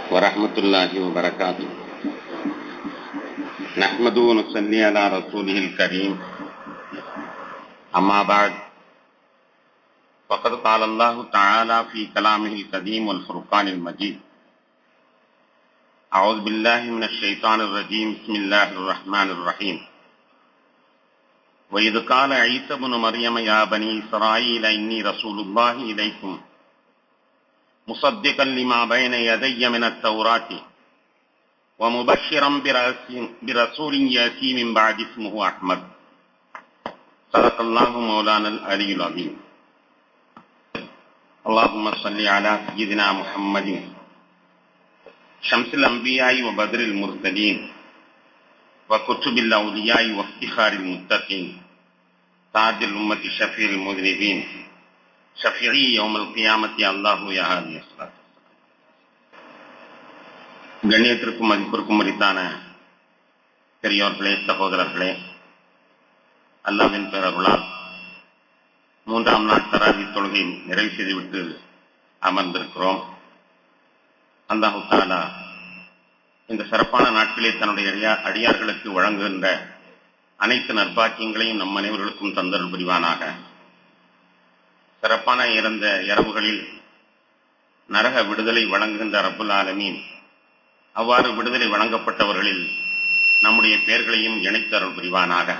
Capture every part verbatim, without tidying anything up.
வரஹ்மத்துல்லாஹி வபரகாத்துஹு. நஹ்மது வ நுஸல்லி அலா ரசூலிஹில் கரீம். அம்மா பஅத். ஃபகத் கால அல்லாஹு தஆலா ஃபீ கலாமிஹில் கதீம் வல் ஃபுர்கானில் மஜீத். அஊது பில்லாஹி மினஷ் ஷைத்தானிர் ரஜீம். பிஸ்மில்லாஹிர் ரஹ்மானிர் ரஹீம். وَإِذْ قَالَ عِيسَى ابْنُ مَرْيَمَ يَا بَنِي إِسْرَائِيلَ إِنِّي رَسُولُ اللَّهِ إِلَيْكُمْ مُصَدِّقًا لِمَا بَيْنَ يَدَيَّ مِنَ التَّوْرَاةِ وَمُبَشِّرًا بِرَسُولٍ يَأْتِي مِنْ بَعْدِي اسْمُهُ أَحْمَدُ. صدق الله مولانا العلي العظيم. اللهم صل على سيدنا محمد شمس الأنبياء وبدر المرسلين وكتب الأولياء وافتخار المتقين تاج الأمة شفيع المذنبين شفيعي يوم القيامة الله يا هادي الصلاة. கண்ணியத்திற்கும் மதிப்பிற்கும் உரித்தான பெரியோர்களே, சகோதரர்களே, அல்லாஹ்வின் பேரருளால் மூன்றாம் நாள் தராவி தொழுகை நிறைவு செய்துவிட்டு அமர்ந்திருக்கிறோம். அல்லாஹு தஆலா இந்த சிறப்பான நாட்களில் தன்னுடைய அடியார்களுக்கு வழங்குகின்ற அனைத்து நற்பாக்கியங்களையும் நம் அனைவர்களுக்கும் தந்தருள் புரிவானாக. சிறப்பான இறந்த இரவுகளில் நரக விடுதலை வழங்குகின்ற ரப்புல் ஆலமீன் அவ்வாறு விடுதலை வழங்கப்பட்டவர்களில் நம்முடைய பெயர்களையும் இணைத்து அருள் புரிவானாக.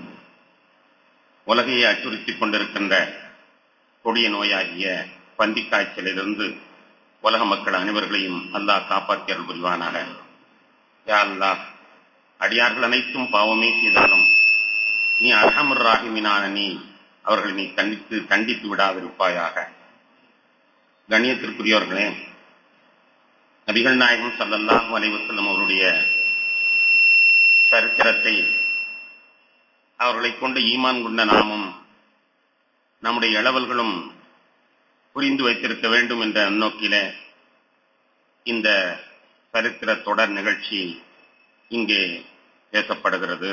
உலகையை அச்சுறுத்திக் கொண்டிருக்கின்ற கொடிய நோயாகிய பன்றிக் காய்ச்சலிலிருந்து உலக மக்கள் அனைவர்களையும் அல்லாஹ் காப்பாற்றி அருள் புரிவானாக. யா அல்லாஹ், அடியார்கள் அனைத்தும் பாவமே செய்தாலும் நீ அர்ஹமுர் ராஹிமீனான நீ அவர்கள் நீ கண்டித்து கண்டித்து விடாதிருப்பாயாக. கண்ணியத்திற்குரியவர்களே, நபிகள் நாயகம் ஸல்லல்லாஹு அலைஹி வஸல்லம் அவருடைய சரித்திரத்தை அவர்களை கொண்டு ஈமான் கொண்ட நாமும் நம்முடைய இளவல்களும் புரிந்து வைத்திருக்க வேண்டும் என்ற நோக்கிலே இந்த சரித்திர தொடர் நிகழ்ச்சி இங்கே பேசப்படுகிறது.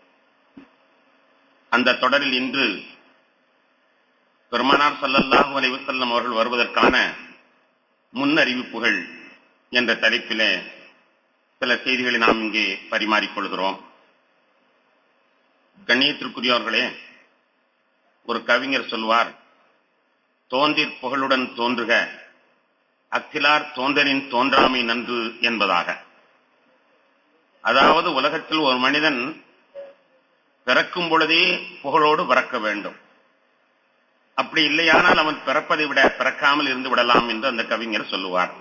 அந்த தொடரில் இன்று பெருமானார் ஸல்லல்லாஹு அலைஹி வஸல்லம் அவர்கள் வருவதற்கான முன்னறிவிப்புகள் என்ற தலைப்பிலே சில செய்திகளை நாம் இங்கே பரிமாறிக்கொள்கிறோம். கண்ணியத்திற்குரியவர்களே, ஒரு கவிஞர் சொல்வார், தோன்றிற் புகழுடன் தோன்றுக அக்கிலார் தோன்றலின் தோன்றாமை நன்று என்பதாக. அதாவது உலகத்தில் ஒரு மனிதன் பிறக்கும் பொழுதே புகழோடு பிறக்க வேண்டும். அப்படி இல்லையானால் அவன் பிறப்பதை விட பிறக்காமல் இருந்து விடலாம் என்று அந்த கவிஞர் சொல்லுவார்.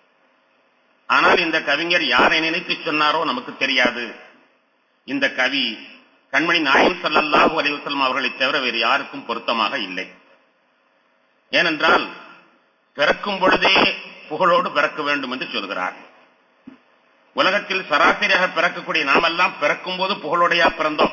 ஆனால் இந்த கவிஞர் யாரை நினைத்து சொன்னாரோ நமக்கு தெரியாது. இந்த கவி கண்மணி நாயகம் ஸல்லல்லாஹு அலைஹி வஸல்லம் அவர்களை தவிர வேறு யாருக்கும் பொருத்தமாக இல்லை. ஏனென்றால் பிறக்கும் பொழுதே புகழோடு பிறக்க வேண்டும் என்று சொல்கிறார். உலகத்தில் சராசரியாக பிறக்கக்கூடிய நாமெல்லாம் பிறக்கும் போது புகழோடையா பிறந்தோம்.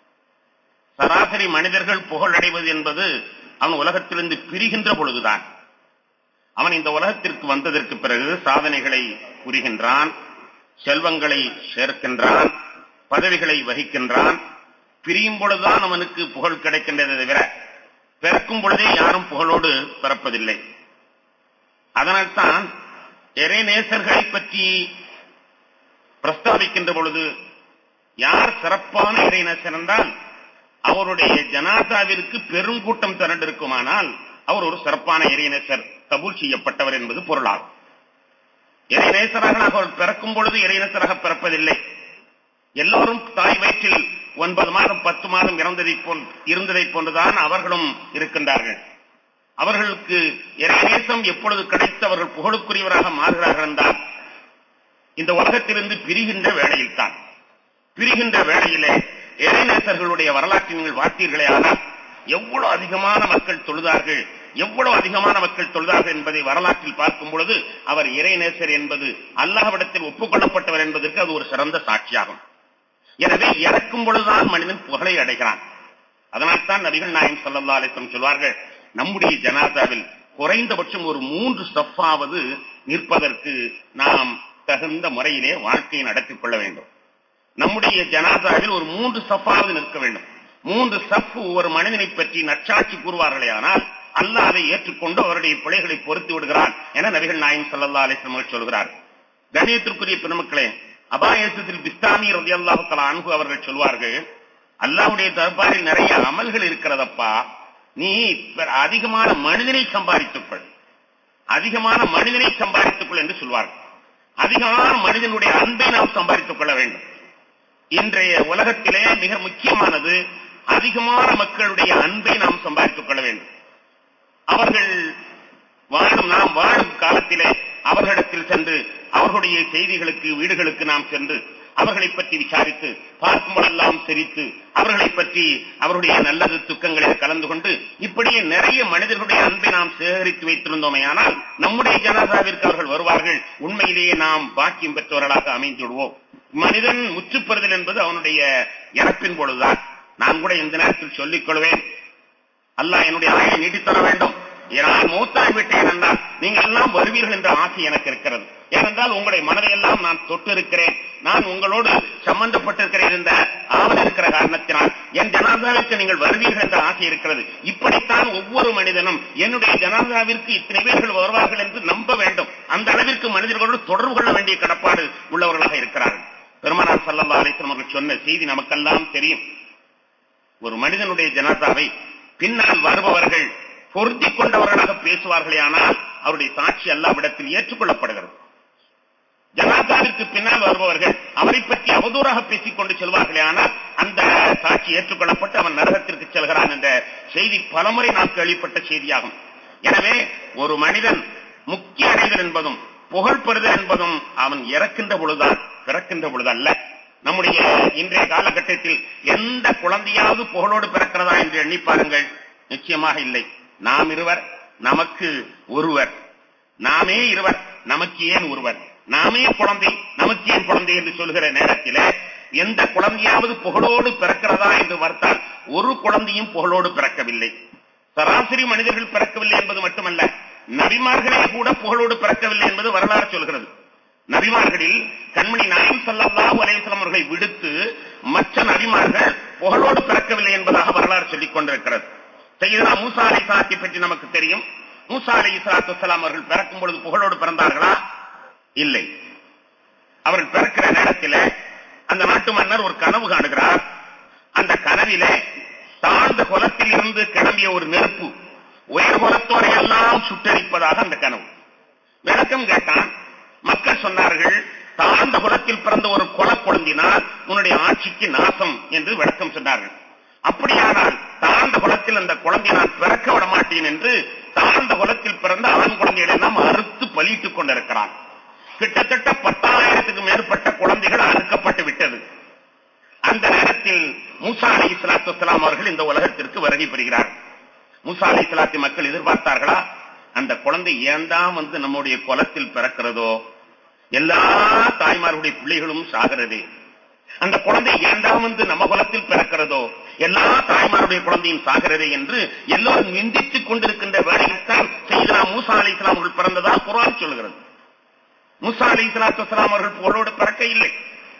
சராசரி மனிதர்கள் புகழடைவது என்பது அவன் உலகத்திலிருந்து பிரிகின்ற பொழுதுதான். அவன் இந்த உலகத்திற்கு வந்ததற்கு பிறகு சாதனைகளை புரிகின்றான், செல்வங்களை சேர்க்கின்றான், பதவிகளை வகிக்கின்றான். பிரியும் பொழுதுதான் அவனுக்கு புகழ் கிடைக்கின்றதை தவிர பிறக்கும் பொழுதே யாரும் புகழோடு பிறப்பதில்லை. அதனால்தான் இறைநேசர்களை பற்றி பிரஸ்தாபிக்கின்ற பொழுது யார் சிறப்பான இறைநேசர் என்றால் அவருடைய ஜனாசாவிற்கு பெரும் கூட்டம் திரண்டிருக்குமானால் அவர் ஒரு சிறப்பான இறைநேசர், கபூல் செய்யப்பட்டவர் என்பது பொருளாகும். இறைநேசராக அவர் பிறக்கும் பொழுது இறைநேசராக பிறப்பதில்லை. எல்லோரும் தாய் வயிற்றில் ஒன்பது மாதம் பத்து மாதம் இறந்ததை போல் இருந்ததை போன்றுதான் அவர்களும் இருக்கின்றார்கள். அவர்களுக்கு இறைநேசம் எப்பொழுது கிடைத்து அவர்கள் புகழுக்குரியவராக மாறுகிறார்கள் என்றால் இந்த உலகத்திலிருந்து பிரிகின்ற வேளையில் தான். பிரிகின்ற வேளையிலே இறைநேசர்களுடைய வரலாற்றை நீங்கள் பார்த்தீர்களே ஆனால் எவ்வளவு அதிகமான மக்கள் தொழுதார்கள், எவ்வளவு அதிகமான மக்கள் தொழுதார்கள் என்பதை வரலாற்றில் பார்க்கும் பொழுது அவர் இறைநேசர் என்பது அல்லாஹ்விடத்தில் ஒப்புக்கொள்ளப்பட்டவர் என்பதற்கு அது ஒரு சிறந்த சாட்சியாகும். எனவே இறக்கும் பொழுதுதான் மனிதன் புகழை அடைகிறான். அதனால்தான் நபிகள் நாயகம் ஸல்லல்லாஹு அலைஹி வஸல்லம் சொல்வார்கள், நம்முடைய ஜனாசாவில் குறைந்தபட்சம் ஒரு மூன்று சஃப்பாவது நிற்பதற்கு நாம் தகுந்த முறையிலே வாழ்க்கையை நடத்திக் கொள்ள வேண்டும். நம்முடைய ஜனாசாவில் ஒரு மூன்று சஃப்பாவது நிற்க வேண்டும். மூன்று சஃப் ஒரு மனிதனை பற்றி நற்சாட்சி கூறுவார்களே ஆனால் அல்லாஹ் அதை ஏற்றுக்கொண்டு அவருடைய பிழைகளை பொறுத்து விடுகிறான் என நபிகள் நாயகம் ஸல்லல்லாஹு அலைஹி வஸல்லம் சொல்கிறார். கண்ணியத்திற்குரிய பெருமக்களே, அபாயசத்தில் பிஸ்தாமி ரலியல்லாஹு தஆலா அன்ஹு அவர்கள் சொல்வார்கள், அல்லாஹ்வுடைய தர்பாரில் நிறைய அமல்கள் இருக்கிறதப்பா, நீ அதிகமான மனிதனை சம்பாதித்துக்கொள், அதிகமான மனிதனை சம்பாதித்துக்கொள் என்று சொல்வார்கள். அதிகமான மனிதனுடைய அன்பை நாம் சம்பாதித்துக் கொள்ள வேண்டும். இன்றைய உலகத்திலே மிக முக்கியமானது அதிகமான மக்களுடைய அன்பை நாம் சம்பாதித்துக் கொள்ள வேண்டும். அவர்கள் வாழும் நாம் வாழும் காலத்திலே அவர்களிடத்தில் சென்று அவர்களுடைய செய்திகளுக்கு வீடுகளுக்கு நாம் சென்று அவர்களை பற்றி விசாரித்து பார்க்கும்போதெல்லாம் சிரித்து அவர்களை பற்றி அவருடைய நல்லது துக்கங்களில் கலந்து கொண்டு இப்படியே நிறைய மனிதர்களுடைய அன்பை நாம் சேகரித்து வைத்திருந்தோமே, ஆனால் நம்முடைய ஜனாசாவிற்கு அவர்கள் வருவார்கள், உண்மையிலேயே நாம் பாக்கியம் பெற்றவர்களாக அமைந்துவிடுவோம். மனிதன் முற்றுப்பெறுதல் என்பது அவனுடைய இறப்பின் பொழுதுதான். நான் கூட இந்த நேரத்தில் சொல்லிக் கொள்வேன், அல்லாஹ் என்னுடைய ஆயுளை நீட்டித்தர வேண்டும். நான் மூத்தாய் விட்டேன் என்றால் நீங்கள் எல்லாம் வருவீர்கள் என்ற ஆசை எனக்கு இருக்கிறது. ஏனென்றால் உங்களுடைய மனதையெல்லாம் நான் தொட்டு இருக்கிறேன், நான் உங்களோடு சம்பந்தப்பட்டிருக்கிறேன் என்ற ஆவல் இருக்கிற காரணத்தினால் என் ஜனாசாவிற்கு நீங்கள் வருவீர்கள் என்ற ஆசை இருக்கிறது. இப்படித்தான் ஒவ்வொரு மனிதனும் என்னுடைய ஜனாசாவிற்கு இத்தனை பேர்கள் வருவார்கள் என்று நம்ப வேண்டும். அந்த அளவிற்கு மனிதர்களோடு தொடர்பு கொள்ள வேண்டிய கடப்பாடு உள்ளவர்களாக இருக்கிறார்கள். பெருமானார் ஸல்லல்லாஹு அலைஹி வஸல்லம் அவர்கள் சொன்ன செய்தி நமக்கெல்லாம் தெரியும். ஒரு மனிதனுடைய ஜனாசாவை பின்னால் வருபவர்கள் பொருத்திக் கொண்டவர்களாக பேசுவார்களே, ஆனால் அவருடைய சாட்சி அல்லாஹ்விடத்தில் ஏற்றுக்கொள்ளப்படுகிறது. ஜனாசாவிற்கு பின்னால் வருபவர்கள் அவரை பற்றி அவதூறாக பேசிக் கொண்டு செல்வார்களே, ஆனால் அந்த சாட்சி ஏற்றுக்கொள்ளப்பட்டு அவன் நரகத்திற்கு செல்கிறான் என்ற செய்தி பலமுறை நாம் கேள்விப்பட்ட செய்தியாகும். எனவே ஒரு மனிதன் முக்கிய அடைதல் என்பதும் புகழ் பெறுதல் என்பதும் அவன் இறக்கின்ற பொழுதுதான், பிறக்கின்ற பொழுது அல்ல. நம்முடைய இன்றைய காலகட்டத்தில் எந்த குழந்தையாவது புகழோடு பிறக்கிறதா என்று எண்ணி பாருங்கள், நிச்சயமாக இல்லை. நாம் இருவர் நமக்கு ஒருவர், நாமே இருவர் நமக்கு ஏன் ஒருவர், நாமே குழந்தை நமக்கு ஏன் குழந்தை என்று சொல்கிற நேரத்தில் எந்த குழந்தையாவது புகழோடு பிறக்கிறதா என்று பார்த்தால் ஒரு குழந்தையும் புகழோடு பிறக்கவில்லை. சராசரி மனிதர்கள் பிறக்கவில்லை என்பது மட்டுமல்ல, நபிமார்களே கூட புகழோடு பிறக்கவில்லை என்பது வரலாறு சொல்கிறது. நபிமார்களில் கண்மணி நாயகம் ஸல்லல்லாஹு அலைஹி வஸல்லம் அவர்களை விடுத்து மற்ற நபிமார்கள் புகழோடு பிறக்கவில்லை என்பதாக வரலாறு சொல்லிக் கொண்டிருக்கிறது. சையதுனா மூசா அலைஹிஸ்ஸலாத்தை பற்றி நமக்கு தெரியும். மூசா அலைஹிஸ்ஸலாத்து வஸ்ஸலாம் அவர்கள் பிறக்கும் பொழுது புகழோடு பிறந்தார்களா? இல்லை. அவர்கள் பிறக்கிற நேரத்தில் அந்த நாட்டு மன்னர் ஒரு கனவு காணுகிறார். அந்த கனவிலே தாழ்ந்த குலத்தில் இருந்து கிளம்பிய ஒரு நெருப்பு உயர் குலத்தோரை எல்லாம் சுட்டரிப்பதாக அந்த கனவு. விளக்கம் கேட்டான். மக்கள் சொன்னார்கள், தாழ்ந்த குலத்தில் பிறந்த ஒரு கொலை கொழுந்தினால் உன்னுடைய ஆட்சிக்கு நாசம் என்று விளக்கம் சொன்னார்கள். அப்படியானால் தாழ்ந்த குலத்தில் அந்த குழந்தை நான் பிறக்க விட மாட்டேன் என்று தாழ்ந்த குலத்தில் பிறந்த ஆண் குழந்தைகளை எல்லாம் அறுத்து பலியிட்டுக் கொண்டிருக்கிறான். கிட்டத்தட்ட பத்தாயிரத்துக்கு மேற்பட்ட குழந்தைகள் அறுக்கப்பட்டு விட்டது. அந்த நேரத்தில் மூசா அலைஹிஸ்ஸலாத்து வஸ்ஸலாம் அவர்கள் இந்த உலகத்திற்கு வருகை பெறுகிறார். மூசா அலைஹிஸ்ஸலாத்தை மக்கள் எதிர்பார்த்தார்களா? அந்த குழந்தை ஏன்தான் வந்து நம்முடைய குலத்தில் பிறக்கிறதோ, எல்லா தாய்மார்களுடைய பிள்ளைகளும் சாகிறதே, அந்த குழந்தை ஏன்தான் வந்து நம்ம குலத்தில் பிறக்கிறதோ, எல்லா தாய்மாருடைய குழந்தையும் சாகிறதே என்று எல்லோரும் நிந்தித்துக் கொண்டிருக்கின்ற வேளையில் தான் சையதுனா மூசா அலைஹிஸ்ஸலாம் அவர்கள் பிறந்ததா குர்ஆன் சொல்கிறது. மூசா அலைஹிஸ்ஸலாத்து வஸ்ஸலாம் அவர்கள் புகழோடு பிறக்க இல்லை.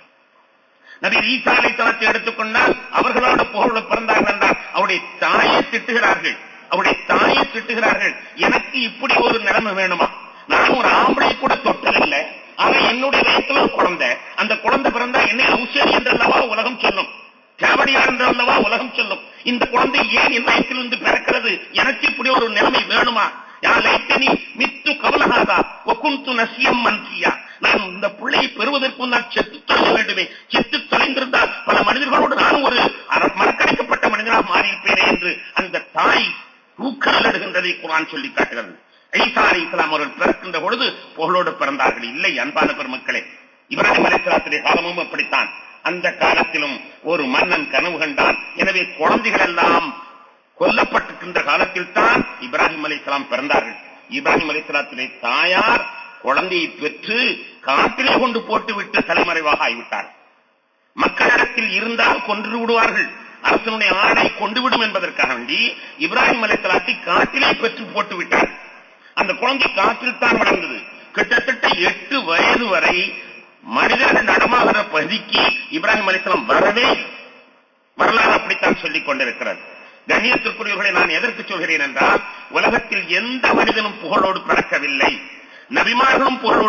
நபி ஈசா அலைஹிஸ்ஸலாத்தை எடுத்துக்கொண்டால் அவர்களோட புகழோடு பிறந்தார்கள் என்றால் அவருடைய தாயை திட்டுகிறார்கள், அவருடைய தாயை திட்டுகிறார்கள். எனக்கு இப்படி ஒரு நிலைமை வேணுமா? நான் ஒரு ஆம்பளை கூட தொட்டதில்லை, ஆனா என்னுடைய வயசுல ஒரு குழந்தை, அந்த குழந்தை பிறந்தா என்னை அவுசேரி என்றல்லவா உலகம் சொல்லும், கேவடியார் என்றல்லவா உலகம் சொல்லும். இந்த குழந்தை ஏன் என் வயசிலிருந்து பிறக்கிறது? எனக்கு இப்படி ஒரு நிலைமை வேணுமா? மித்து கவலகாதா ஒக்குந்து நசியம் மன்சியா, நான் இந்த பிள்ளையை பெறுவதற்கு நான் செத்து தொலைய வேண்டுமே, செத்து தொலைந்திருந்தால் பல மனிதர்களோடு நானும் ஒரு மறக்கடிக்கப்பட்ட மனிதனாக மாறியிருப்பேனே என்று அந்த தாய் தூக்கலிடுகின்றதை குர்ஆன் சொல்லி காட்டுகிறது. ஈசா அலைஹிஸ்ஸலாம் அவர்கள் பிறக்கின்ற பொழுது புகழோடு பிறந்தார்கள் இல்லை. அன்பான பெருமக்களே, இப்ராஹிம் அலைஹிஸ்ஸலாத்துடைய காலமும் அப்படித்தான். அந்த காலத்திலும் ஒரு மன்னன் கனவு கண்டான். எனவே குழந்தைகள் எல்லாம் கொல்லப்பட்டிருக்கின்ற காலத்தில் தான் இப்ராஹிம் அலைஹிஸ்ஸலாம் பிறந்தார்கள். இப்ராஹிம் அலைஹிஸ்ஸலாத்துடைய தாயார் குழந்தையை பெற்று காட்டிலே கொண்டு போட்டுவிட்டு தலைமறைவாக ஆகிவிட்டார். மக்களிடத்தில் இருந்தால் கொன்று விடுவார்கள், அரசனுடைய ஆணை கொண்டு விடும் என்பதற்காக வேண்டி இப்ராஹிம் அலைஹிஸ்ஸலாத்தை காட்டிலே பெற்று போட்டு விட்டார். அந்த குழந்தை காற்றில் தான் வளர்ந்தது. கிட்டத்தட்ட எட்டு வயது வரை மனிதர்கள் நடமாகிற பகுதிக்கு இப்ராஹிம் அலைஹிஸ்ஸலாம் வரவே, வரலாறு அப்படித்தான் சொல்லிக் கொண்டிருக்கிறது. கண்ணியத்திற்குரியவர்களை நான் எதற்கு சொல்கிறேன் என்றால், உலகத்தில் எந்த மனிதனும் புகழோடு பிறக்கவில்லை, நபிமார்களும் புகழோடு பிறக்கவில்லை.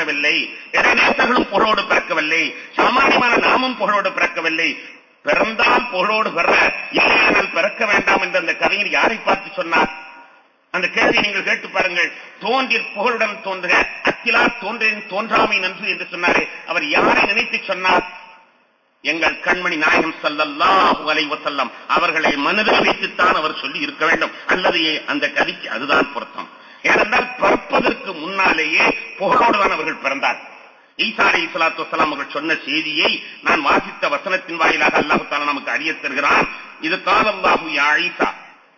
பிறக்கவில்லை, இறைநேசர்களும் புகழோடு பிறக்கவில்லை, சாமானியமான நாமும் புகழோடு பிறக்கவில்லை. பிறந்தால் புகழோடு பெற, இல்லையானால் பிறக்க வேண்டாம் என்று அந்த கவிஞர் யாரை பார்த்து சொன்னார்? அந்த கேள்வியை நீங்கள் கேட்டு பாருங்கள். தோன்றி புகழுடன் தோன்றுக, அத்திலா தோன்றின் தோன்றாமை நன்று என்று சொன்னாரே, அவர் யாரை நினைத்து சொன்னார்? எங்கள் கண்மணி நாயகம் ஸல்லல்லாஹு அலைஹி வஸல்லம் அவர்களை மனதில் வைத்துத்தான் அவர் சொல்லி இருக்க வேண்டும். அல்லது அந்த கவிக்கு அதுதான் பொருத்தம். ஏனென்றால் பிறப்பதற்கு முன்னாலேயே புகழோடுதான் அவர்கள் பிறந்தார். ஈசா அலைஹிஸ்ஸலாத்து வஸ்ஸலாம் அவர்கள் சொன்ன செய்தியை நான் வாசித்த வசனத்தின் வாயிலாக அல்லாஹ் தஆலா நமக்கு அறியத் தருகிறான். இது காலல்லாஹு யா ஈசா.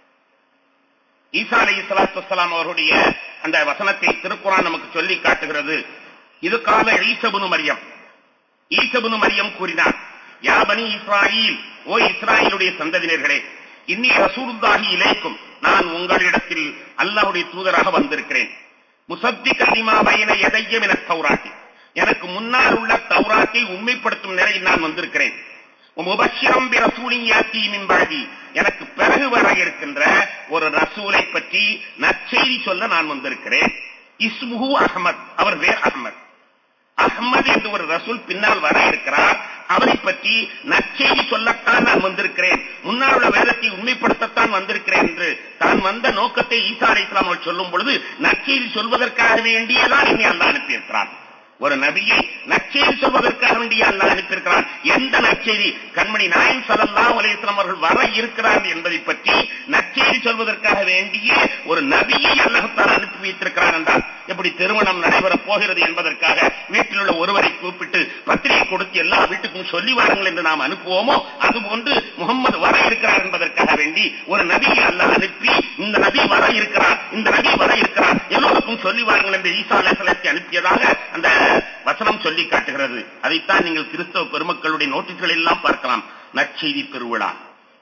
ஈசா அலைஹிஸ்ஸலாத்து வஸ்ஸலாம் அவருடைய அந்த வசனத்தை திருக்குர்ஆன் நமக்கு சொல்லி காட்டுகிறது. இது கால ஈசா இப்னு மரியம். ஈசா இப்னு மரியம் கூறினார், யா பனி இஸ்ராயீல், ஓ இஸ்ராயேலுடைய சந்ததியினர்களே, இன்னி ரசூலுல்லாஹி இலைக்கும், நான் உங்களிடத்தில் அல்லாஹ்வுடைய தூதராக வந்திருக்கிறேன். முஸத்திகன் லிமா பைன யதைய மினத் தௌராத்தி, எனக்கு முன்னால் உள்ள தௌராத்தை உண்மைப்படுத்தும் நிலையில் நான் வந்திருக்கிறேன். முபஷ்ஷிரம் பி ரசூலின் யாத்தி மின் பஅதி, எனக்கு பிறகு வர இருக்கின்ற ஒரு ரசூலை பற்றி நற்செய்தி சொல்ல நான் வந்திருக்கிறேன். இஸ்முஹு அஹ்மத், அவர் பேர் அஹ்மத். அஹ்மத் என்று ஒரு ரசூல் பின்னால் வர இருக்கிறார். அவரை பற்றி நற்செய்தி சொல்லத்தான் நான் வந்திருக்கிறேன், முன்னால் உள்ள வேதத்தை உண்மைப்படுத்தத்தான் வந்திருக்கிறேன் என்று தான் வந்த நோக்கத்தை ஈசா அலைஹிஸ்ஸலாம் அவர்கள் சொல்லும் பொழுது நற்செய்தி சொல்வதற்காக வேண்டியதான் என்னை அல்லாஹ் அனுப்பியிருக்கிறார். ஒரு நபியை நற்செய்தி சொல்வதற்காக வேண்டிய அல்லாஹ் அனுப்பியிருக்கிறான். எந்த நற்செய்தி? கண்மணி நாயகம் ஸல்லல்லாஹு அலைஹி வஸல்லம் அவர்கள் வர இருக்கிறார் என்பதை பற்றி நற்செய்தி சொல்வதற்காக வேண்டிய ஒரு நபியை அல்லாஹ் தஆலா அனுப்பி வைத்திருக்கிறார் என்றால், எப்படி திருமணம் நடைபெறப் போகிறது என்பதற்காக வீட்டில் உள்ள ஒருவரை கூப்பிட்டு பத்திரிகை கொடுத்து எல்லா வீட்டுக்கும் சொல்லி வாருங்கள் என்று நாம் அனுப்புவோமோ, அதுபோன்று முகம்மது வர இருக்கிறார் என்பதற்காக வேண்டி ஒரு நபியை அல்லாஹ் அனுப்பி, இந்த நபி வர இருக்கிறார், இந்த நபி வர இருக்கிறார், எல்லோருக்கும் சொல்லி வாருங்கள் என்று ஈசா அலைஹிஸ்ஸலாத்தை அனுப்பியதாக அந்த வசனம் சொல்லி காட்டுகிறது. அதைத்தான் நீங்கள் கிறிஸ்தவ பெருமக்களுடைய நோட்டீஸ்கள் எல்லாம் பார்க்கலாம். நற்செய்தி பெருவிழா,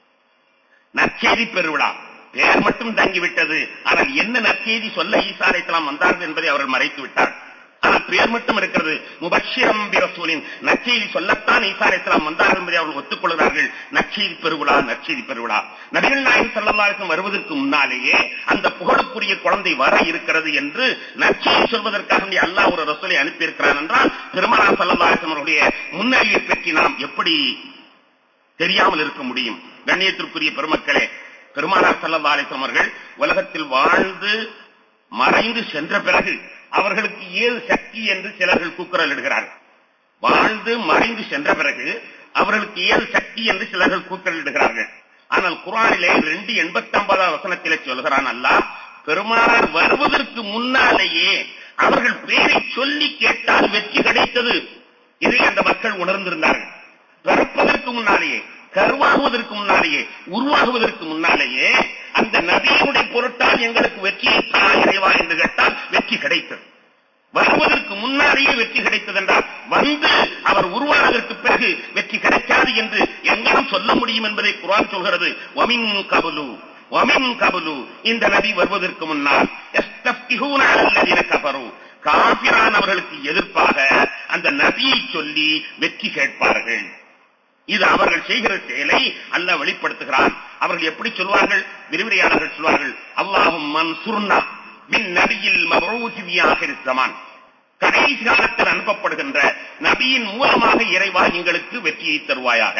நற்செய்தி பெருவிழா பெயர் மட்டும் தங்கிவிட்டது. ஆனால் என்ன நற்செய்தி சொல்ல ஈசா அலைஹிஸ்ஸலாம் வந்தார்கள் என்பதை அவர்கள் மறைத்து விட்டார். ஆனால் பெயர் மட்டும் இருக்கிறது. முபஷ்ஷிரம் பி ரசூலின், நற்செய்தி சொல்லத்தான் ஈசா அலைஹிஸ்ஸலாம் வந்தார்கள் என்பதை அவர்கள் ஒத்துக்கொள்கிறார்கள். நற்செய்தி பெருவிழா, நற்செய்தி பெருவிழா. நபிகள் நாயகம் ஸல்லல்லாஹு அலைஹி வஸல்லம் வருவதற்கு முன்னாலேயே அந்த புகழுக்குரிய குழந்தை வர இருக்கிறது என்று நற்செய்தி சொல்வதற்காக அல்லாஹ் ஒரு ரசூலை அனுப்பியிருக்கிறான் என்றால், பெருமானார் ஸல்லல்லாஹு அலைஹி வஸல்லம் அவருடைய முன்னறிவை பற்றி நாம் எப்படி தெரியாமல் இருக்க முடியும்? கண்ணியத்திற்குரிய பெருமக்களே, பெருமானார் ஸல்லல்லாஹு அலைஹி வஸல்லம் அவர்கள் உலகத்தில் வாழ்ந்து மறைந்து சென்ற பிறகு அவர்களுக்கு ஏது சக்தி என்று சிலர்கள் கூக்குரல் இடுகிறார்கள். வாழ்ந்து மறைந்து சென்ற பிறகு அவர்களுக்கு ஏது சக்தி என்று சிலர்கள் கூக்குரல் இடுகிறார்கள். ஆனால் குர்ஆனிலே இரண்டு எண்பத்தி ஒன்பதாம் வசனத்திலே சொல்கிறான் அல்லாஹ், பெருமானார் வருவதற்கு முன்னாலேயே அவர்கள் பேரை சொல்லி கேட்டால் வெற்றி கிடைத்தது. இதை அந்த மக்கள் உணர்ந்திருந்தார்கள். பிறப்பதற்கு முன்னாலேயே, கருவாகுவதற்கு முன்னாலேயே, உருவாகுவதற்கு முன்னாலேயே அந்த நபியினுடைய பொருட்டால் எங்களுக்கு வெற்றியை தா இறைவா என்று கேட்டால் வெற்றி கிடைத்தது. வருவதற்கு முன்னாலேயே வெற்றி கிடைத்தது என்றால், வந்து அவர் உருவானதற்கு பிறகு வெற்றி கிடைக்காது என்று எங்கனம் சொல்ல முடியும் என்பதை குர்ஆன் சொல்கிறது. வமின் கபுலு வமின் கபுலு, இந்த நபி வருவதற்கு முன்னால் யஸ்தஃபிஹூன அலல்லதீன கஃபரு, காஃபிரானவர்களுக்கு எதிர்ப்பாக அந்த நபியை சொல்லி வெற்றி கேட்பார்கள். இது அவர்கள் செய்கிற செயலை அல்லாஹ் வெளிப்படுத்துகிறான். அவர்கள் எப்படி சொல்வார்கள்? விரிவுரையாளர்கள் சொல்வார்கள், அல்லாஹும் மன்சுர்னா பின் நபியில் மபூசி ஃபி ஆகிரிஸ் ஸமான், கடைசி காலத்தில் அனுப்பப்படுகின்ற நபியின் மூலமாக இறைவா எங்களுக்கு வெற்றியை தருவாயாக.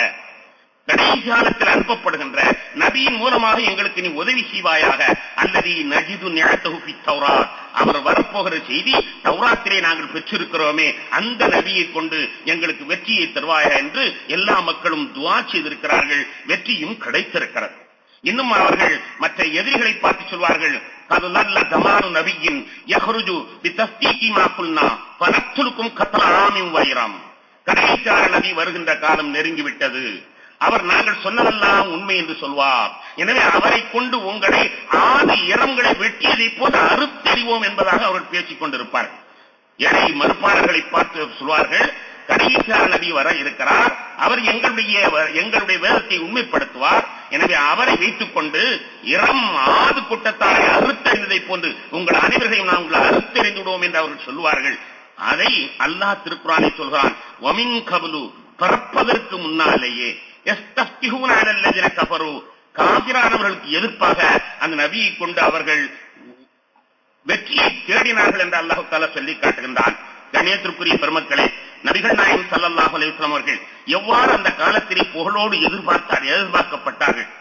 கடைசி காலத்தில் அனுப்பப்படுகின்ற நபியின் மூலமாக எங்களுக்கு நீ உதவி செய்வாயாக. அல்லதி நஜிது நிஅதஹு ஃபி தௌராத், அவர் வரப்போகிற செய்தி தௌராத்திலே நாங்கள் பெற்றிருக்கிறோமே, அந்த நபியை கொண்டு எங்களுக்கு வெற்றியை தருவாயாக என்று எல்லா மக்களும் துஆ செய்திருக்கிறார்கள். வெற்றியும் கிடைத்திருக்கிறது. இன்னும் அவர்கள் மற்ற எதிரிகளை பார்த்து சொல்வார்கள், கதுல்லல்ல ஜமானு நபியின் யஹ்ருஜு பிதஸ்தீகி மா குல்னா ஃபனக்துலுக்கும் கத்ல ஆமின் வைரம், கடைசியான நபி வருகின்ற காலம் நெருங்கிவிட்டது, அவர் நாங்கள் சொன்னதெல்லாம் உண்மை என்று சொல்வார். எனவே அவரை கொண்டு உங்களை ஆதி இரங்களை வெட்டியதை போல அறுத்தெறிவோம் என்பதாக அவர்கள் பேசிக் கொண்டிருப்பார். இறை மறுப்பாளர்களை பார்த்து சொல்வார்கள், கடைசியான நபி வர இருக்கிறார், அவர் எங்களுடைய எங்களுடைய வேதத்தை உண்மைப்படுத்துவார். எனவே அவரை வைத்துக் கொண்டு இரம் ஆது கூட்டத்தாரை அறுத்தறிந்ததை போன்று உங்கள் அனைவரையும் நாம் உங்களை அறுத்தறிந்து விடுவோம் என்று அவர்கள் சொல்லுவார்கள். அதை அல்லாஹ் திருக்குர்ஆனில் சொல்கிறான், வமின் கபுலு, பிறப்பதற்கு முன்னாலேயே யஸ்தஃபிஹூன அலல்லதீன கஃபரு, காஃபிரானவர்களுக்கு எதிர்ப்பாக அந்த நபியை கொண்டு அவர்கள் வெற்றியை தேடினார்கள் என்று அல்லாஹ் தஆலா சொல்லி காட்டுகின்றான். கண்ணியத்திற்குரிய பெருமக்களே, நபிகள் நாயகம் ஸல்லல்லாஹு அலைஹி வஸல்லம் அவர்கள் எவ்வாறு அந்த காலத்திலே புகழோடு எதிர்பார்த்தார் எதிர்பார்க்கப்பட்டார்கள்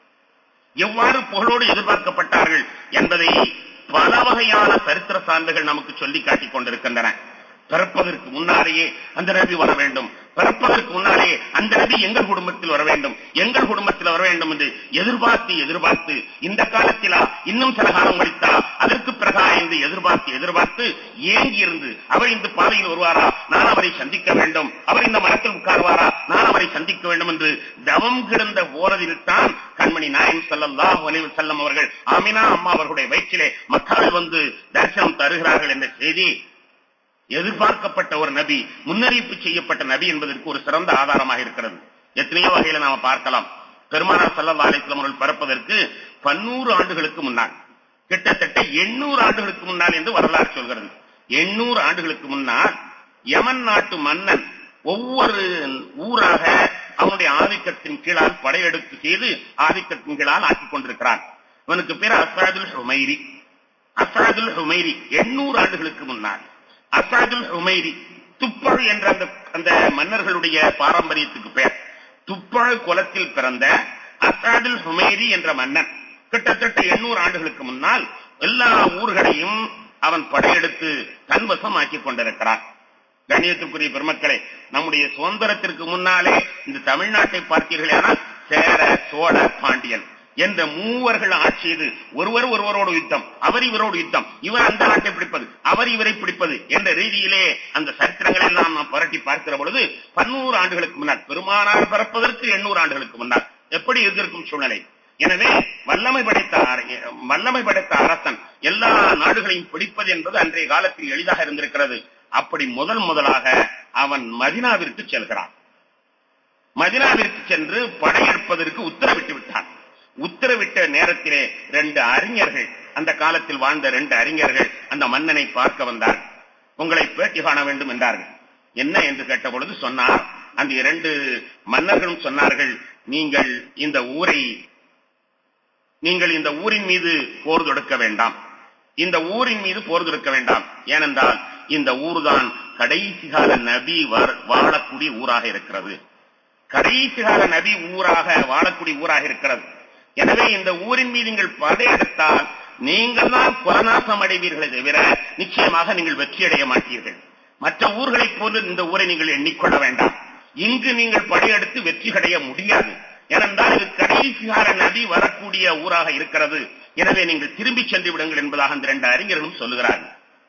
எவ்வாறு புகழோடு எதிர்பார்க்கப்பட்டார்கள் என்பதை பல வகையான சரித்திர சான்றுகள் நமக்கு சொல்லி காட்டிக் கொண்டிருக்கின்றன. பிறப்பதற்கு முன்னாலேயே அந்த நபி வர வேண்டும், பிறப்பதற்கு முன்னாலேயே அந்த நபி எங்கள் குடும்பத்தில் வர வேண்டும், எங்கள் குடும்பத்தில் வர வேண்டும் என்று எதிர்பார்த்து எதிர்பார்த்து இந்த காலத்திலா இன்னும் சில காலம் கழித்தா அதற்கு பிறகா என்று எதிர்பார்த்து எதிர்பார்த்து ஏங்கி இருந்து அவர் இந்த பாதையில் வருவாரா, நான் அவரை சந்திக்க வேண்டும், அவர் இந்த மரத்தில் உட்கார்வாரா, நான் அவரை சந்திக்க வேண்டும் என்று தவம் கிடந்த போரதில் தான் கண்மணி நாயகம் ஸல்லல்லாஹு அலைஹி வஸல்லம் அவர்கள் ஆமினா அம்மா அவர்களுடைய வயிற்றிலே மக்காவில் வந்து தரிசனம் தருகிறார்கள் என்ற செய்தி எதிர்பார்க்கப்பட்ட ஒரு நபி, முன்னறிவிப்பு செய்யப்பட்ட நபி என்பதற்கு ஒரு சிறந்த ஆதாரமாக இருக்கிறது. எத்தனையோ வகையில நாம பார்க்கலாம். பெருமானார் ஸல்லல்லாஹு அலைஹி வஸல்லம் அவர்கள் பிறப்பதற்கு பன்னூறு ஆண்டுகளுக்கு முன்னால், கிட்டத்தட்ட எண்ணூறு ஆண்டுகளுக்கு முன்னால் என்று வரலாறு சொல்கிறது. எண்ணூறு ஆண்டுகளுக்கு முன்னால் யமன் நாட்டு மன்னன் ஒவ்வொரு ஊராக அவனுடைய ஆதிக்கத்தின் கீழால் படையெடுத்து செய்து ஆதிக்கத்தின் கீழால் ஆக்கிக் கொண்டிருக்கிறான். அவனுக்கு பேர் அஸ்ஸாதுல் ஹுமைரி. அஸ்ஸாதுல் ஹுமைரி எண்ணூறு ஆண்டுகளுக்கு முன்னால் அஸ்ஸாதுல் ஹுமைரி துப்பழ் என்ற அந்த அந்த மன்னர்களுடைய பாரம்பரியத்துக்கு பெயர். துப்பழ் குலத்தில் பிறந்த அஸ்ஸாதுல் ஹுமைரி என்ற மன்னன் கிட்டத்தட்ட எண்ணூறு ஆண்டுகளுக்கு முன்னால் எல்லா ஊர்களையும் அவன் படையெடுத்து தன்வசம் ஆக்கிக் கொண்டிருக்கிறான். கண்ணியத்துக்குரிய பெருமக்களே, நம்முடைய சுதந்திரத்திற்கு முன்னாலே இந்த தமிழ்நாட்டை பார்த்தீர்களானால் சேர, சோழ, பாண்டியன் என்ற மூவர்கள் ஆட்சி செய்து ஒருவர் ஒருவரோடு யுத்தம், அவர் இவரோடு யுத்தம், இவர் அந்த நாட்டை பிடிப்பது, அவர் இவரை பிடிப்பது என்ற ரீதியிலே அந்த சரித்திரங்களை எல்லாம் நாம் புரட்டி பார்க்கிற பொழுது பன்னூறு ஆண்டுகளுக்கு முன்னால், பெருமானார் பிறப்பதற்கு எண்ணூறு ஆண்டுகளுக்கு முன்னால் எப்படி இருந்திருக்கும் சூழ்நிலை. எனவே வல்லமை படைத்த வல்லமை படைத்த அரசன் எல்லா நாடுகளையும் பிடிப்பது என்பது அன்றைய காலத்தில் எளிதாக இருந்திருக்கிறது. அப்படி முதல் முதலாக அவன் மதீனாவிற்கு செல்கிறான். மதீனாவிற்கு சென்று படையெடுப்பதற்கு உத்தரவிட்டு விட்டான். உத்தரவிட்ட நேரத்திலே ரெண்டு அறிஞர்கள், அந்த காலத்தில் வாழ்ந்த ரெண்டு அறிஞர்கள் அந்த மன்னனை பார்க்க வந்தார்கள். உங்களை பேட்டி காண வேண்டும் என்றார்கள். என்ன என்று கேட்ட பொழுது சொன்னார், அந்த இரண்டு மன்னர்களும் சொன்னார்கள், நீங்கள் இந்த ஊரை நீங்கள் இந்த ஊரின் மீது போர் தொடுக்க வேண்டாம், இந்த ஊரின் மீது போர் தொடுக்க வேண்டாம். ஏனென்றால் இந்த ஊர்தான் கடைசி கால நபி வாழக்கூடிய ஊராக இருக்கிறது, கடைசி கால நபி ஊராக வாழக்கூடிய ஊராக இருக்கிறது. எனவே இந்த ஊரின் மீது நீங்கள் படையெடுத்தால் நீங்கள் தான் குலநாசம் அடைவீர்களை தவிர நிச்சயமாக நீங்கள் வெற்றி அடைய மாட்டீர்கள். மற்ற ஊர்களைப் போல இந்த ஊரை நீங்கள் எண்ணிக்கொள்ள வேண்டாம். இங்கு நீங்கள் படையெடுத்து வெற்றி அடைய முடியாது. ஏனென்றால் இது கடைசி கால நபி வரக்கூடிய ஊராக இருக்கிறது. எனவே நீங்கள் திரும்பி சென்று விடுங்கள் என்பதாக அந்த இரண்டு அறிஞர்களும் சொல்லுகிறார்கள்.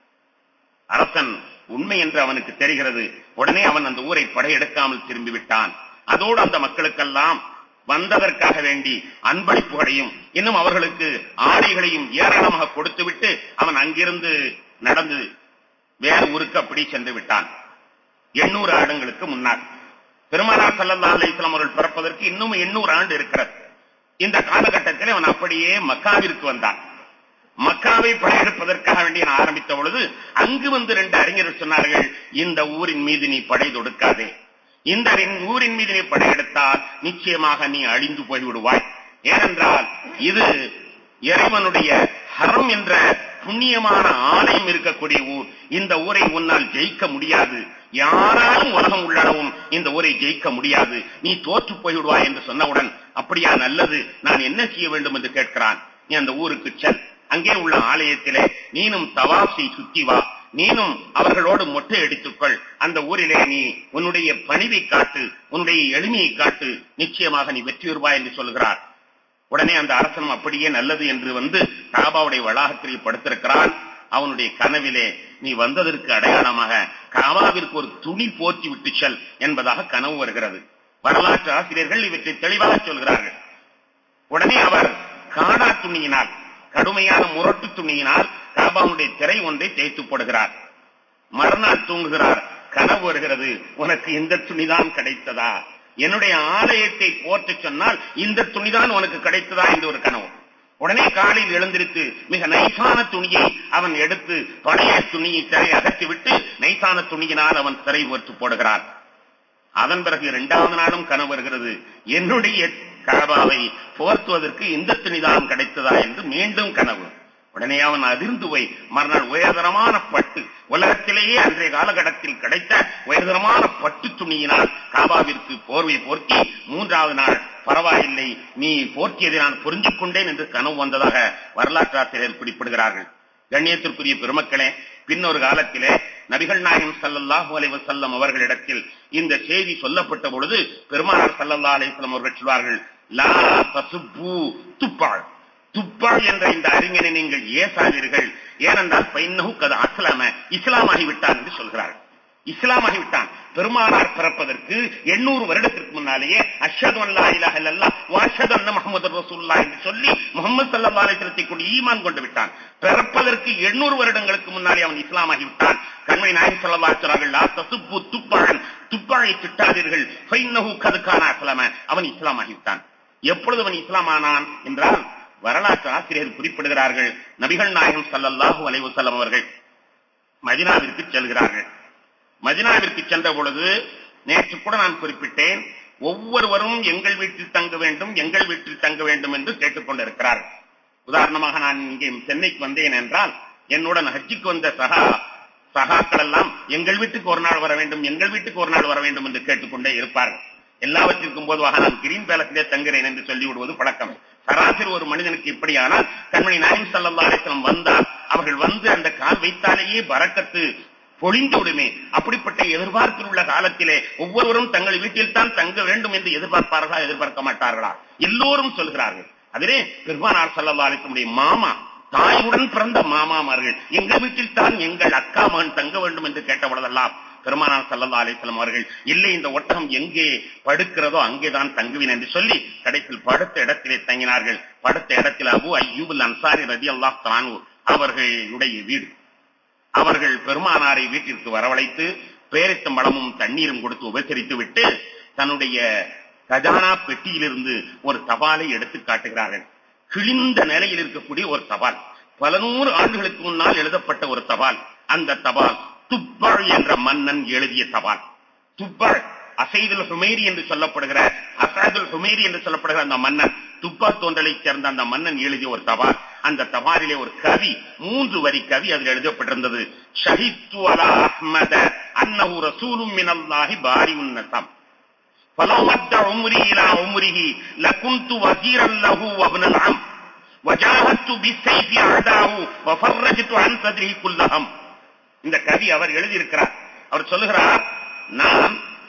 அரசன் உண்மை என்று அவனுக்கு தெரிகிறது. உடனே அவன் அந்த ஊரை படையெடுக்காமல் திரும்பிவிட்டான். அதோடு அந்த மக்களுக்கெல்லாம் வந்ததற்காக வேண்டி அன்பளிப்புகளையும் இன்னும் அவர்களுக்கு ஆடைகளையும் ஏராளமாக கொடுத்துவிட்டு அவன் அங்கிருந்து நடந்து வேறு ஊருக்கு அப்படி சென்று விட்டான். எண்ணூறு ஆண்டுகளுக்கு முன்னால் பெருமானார் ஸல்லல்லாஹு அலைஹி வஸல்லம் அவர்கள் பிறப்பதற்கு இன்னும் எண்ணூறு ஆண்டு இருக்கிறது. இந்த காலகட்டத்தில் அவன் அப்படியே மக்காவிற்கு வந்தான். மக்காவை படையெடுப்பதற்காக வேண்டி ஆரம்பித்த பொழுது அங்கு வந்து ரெண்டு அறிஞர்கள் சொன்னார்கள், இந்த ஊரின் மீது நீ படை தொடுக்காதே, இந்த ஊரின் மீது நீ படையெடுத்தால் நிச்சயமாக நீ அழிந்து போய்விடுவாய். ஏனென்றால் இது இறைவனுடைய ஹரம் என்ற புண்ணியமான ஆலயம் இருக்கக்கூடிய ஊர். இந்த ஊரை உன்னால் ஜெயிக்க முடியாது, யாராலும் உலகம் உள்ளளவும் இந்த ஊரை ஜெயிக்க முடியாது, நீ தோற்று போய்விடுவாய் என்று சொன்னவுடன், அப்படியா, நல்லது, நான் என்ன செய்ய வேண்டும் என்று கேட்கிறான். நீ அந்த ஊருக்கு செல், அங்கே உள்ள ஆலயத்திலே நீனும் தவாஃபை சுத்தி வா, நீனும் அவர்களோடு மொட்டை அடித்துக்கொள், அந்த ஊரிலே நீ உன்னுடைய பணிவை காட்டு, உன்னுடைய எளிமையை காட்டு, நிச்சயமாக நீ வெற்றி பெறுவாய் என்று சொல்கிறார். உடனே அந்த அரசனும் அப்படியே நல்லது என்று வந்து காபாவுடைய வளாகத்தில் படுத்திருக்கிறான். அவனுடைய கனவிலே நீ வந்ததற்கு அடையாளமாக காபாவிற்கு ஒரு துணி போர்த்தி விட்டு செல் என்பதாக கனவு வருகிறது. வரலாற்று ஆசிரியர்கள் இவற்றை தெளிவாக சொல்கிறார்கள். உடனே அவர் காடா துணியினால், கடுமையான முரட்டு துணியினால் காபாவுடைய திரை ஒன்றை தேய்த்து போடுகிறார். மறுநாள் தூங்குகிறார். கனவு வருகிறது, உனக்கு இந்த துணிதான் கிடைத்ததா, என்னுடைய ஆலயத்தை போர்த்து சொன்னால் இந்த துணிதான் உனக்கு கிடைத்ததா என்று ஒரு கனவு. உடனே காலையில் எழுந்திருத்து மிக நைசான துணியை அவன் எடுத்து பழைய துணியை திரை அகற்றிவிட்டு நைசான துணியினால் அவன் திரை போர்த்து போடுகிறார். அதன் பிறகு இரண்டாவது நாளும் கனவு வருகிறது, என்னுடைய காபாவை போர்த்துவதற்கு இந்த துணிதான் கிடைத்ததா என்று மீண்டும் கனவு. உடனே அவன் அதிர்ந்து போய் மறுநாள் உயர்தரமான பட்டு உலகத்திலேயே அன்றைய காலகட்டத்தில் கிடைத்த உயர்தரமான பட்டு துணியினால் காபாவிற்கு போர்வை போர்த்தி மூன்றாவது நாள் பரவாயில்லை நீ போர்த்தியதை நான் புரிஞ்சுக் கொண்டேன் என்று கனவு வந்ததாக வரலாற்று ஆசிரியர் குறிப்பிடுகிறார்கள். கண்ணியத்திற்குரிய பெருமக்களே, பின்னொரு காலத்திலே நபிகள் நாயகம் ஸல்லல்லாஹு அலைஹி வஸல்லம் அவர்களிடத்தில் இந்த செய்தி சொல்லப்பட்ட பொழுது பெருமானார் ஸல்லல்லாஹு அலைஹி வஸல்லம் அவர்கள் சொல்வார்கள், லா தசுப்பு துப்பாள் துப்பாள் என்ற இந்த அறிஞனை நீங்கள் ஏசாதீர்கள், ஏனென்றால் பைன்னஹு கத் அஸ்லம இஸ்லாமாகிவிட்டான் என்று சொல்கிறார்கள். இஸ்லாமாகிவிட்டான். பெருமானார் பிறப்பதற்கு எண்ணூறு வருடத்திற்கு முன்னாலேயே அஷ்ஹது அன் லா இலாஹ இல்லல்லாஹ் வ அஷ்ஹது அன்ன முஹம்மதுர் ரசூலுல்லாஹ் என்று சொல்லி முஹம்மது ஸல்லல்லாஹு அலைஹி வஸல்லத்தை கொண்டு ஈமான் கொண்டு விட்டான். பிறப்பதற்கு எண்ணூறு வருடங்களுக்கு முன்னாலே அவன் இஸ்லாமாகிவிட்டான். கண்மணி நாயகம் ஸல்லல்லாஹு அலைஹி வஸல்லம் லா தசுப்பு துப்பான் துப்பாயை திட்டாதீர்கள், ஃபைன்னஹு கத் கான அஸ்லம அவன் இஸ்லாமாகிவிட்டான். எப்பொழுது அவன் இஸ்லாமானான் என்றால் வரலாற்று ஆசிரியர் குறிப்பிடுகிறார்கள், நபிகள் நாயகம் ஸல்லல்லாஹு அலைஹி வஸல்லம் அவர்கள் மதீனாவிற்கு செல்கிறார்கள். மதீனாவிற்கு சென்ற பொழுது நேற்று கூட நான் குறிப்பிட்டேன், ஒவ்வொருவரும் எங்கள் வீட்டில் தங்க வேண்டும் எங்கள் வீட்டில் தங்க வேண்டும் என்று கேட்டுக் கொண்டிருக்கிறார்கள். உதாரணமாக நான் இங்கே சென்னைக்கு வந்தேன் என்றால் என்னுடன் ஹஜ்ஜுக்கு வந்த சகா சகாக்கள் எல்லாம் எங்கள் வீட்டுக்கு ஒரு நாள் வர வேண்டும் எங்கள் வீட்டுக்கு ஒரு நாள் வர வேண்டும் என்று கேட்டுக்கொண்டே இருப்பார்கள். எல்லாவற்றிற்கும் பொதுவாக நான் கிரீன் பேலஸிலே தங்குகிறேன் என்று சொல்லி விடுவது பழக்கம். சராசரி ஒரு மனிதனுக்கு இப்படியானால் கண்மணி நாயகம் ஸல்லல்லாஹு அலைஹி வஸல்லம் வந்தால் அவர்கள் வந்து அந்த கால் வைத்தாலேயே பரக்கத்து பொழிந்து விடுமே. அப்படிப்பட்ட எதிர்பார்ப்பில் உள்ள காலத்திலே ஒவ்வொருவரும் தங்கள் வீட்டில் தான் தங்க வேண்டும் என்று எதிர்பார்ப்பார்களா எதிர்பார்க்க மாட்டார்களா? எல்லோரும் சொல்கிறார்கள். அதிலே பெருமானார் ஸல்லல்லாஹு அலைஹி வஸல்லம் மாமா தாயுடன் பிறந்த மாமாமார்கள் எங்கள் வீட்டில் தான் எங்கள் அக்கா மகன் தங்க வேண்டும் என்று கேட்ட பொழுதெல்லாம் பெருமானார் ஸல்லல்லாஹு அலைஹி வஸல்லம் அவர்கள் இல்லை, இந்த ஒட்டகம் எங்கே படுக்கிறதோ அங்கேதான் தங்குவேன் என்று சொல்லி கடைசியில் படுத்த இடத்திலே தங்கினார்கள். படுத்த இடத்தில் அபூ அய்யூப் அன்சாரி ரலியல்லாஹு தஆலா அன்ஹு அவர்களுடைய வீடு. அவர்கள் பெருமானாரை வீட்டிற்கு வரவழைத்து பேரித்தம்பழமும் தண்ணீரும் கொடுத்து உபசரித்து விட்டு தன்னுடைய கஜானா பெட்டியிலிருந்து ஒரு தபாலை எடுத்து காட்டுகிறார்கள். கிழிந்த நிலையில் இருக்கக்கூடிய ஒரு தபால், பல நூறு ஆண்டுகளுக்கு முன்னால் எழுதப்பட்ட ஒரு தபால். அந்த தபால் துப்பாள் என்ற மன்னன் எழுதிய தபால். துப்பாள் அசைதுல் ஹுமைரி என்று சொல்லப்படுகிற அசாதுல் ஹுமைரி என்று சொல்லப்படுகிற அந்த மன்னன், துப்பா தோன்றலை சேர்ந்த அந்த மன்னன் எழுதிய ஒரு தபால். அந்த தபாலிலே ஒரு கவி, மூன்று வரி கவி அதில் எழுதப்பட்டிருந்தது. ஷஹித்து அலா அஹ்மத அன்னஹு ரசூலும் மினல்லாஹி பாரிஉன் நஸம் ஃபலவ் மத்த உம்ரி இலா உம்ரிஹி லகுன்து வஸீரன் லஹு வப்னல் அம் வஜாஹத்து பிஸ்ஸைஃபி அதாஹு வஃபர்ரஜ்து அன் சத்ரிஹி குல்லஹம். இந்த கவி அவர் எழுதியிருக்கிறார். அவர் சொல்லுகிறார், நான்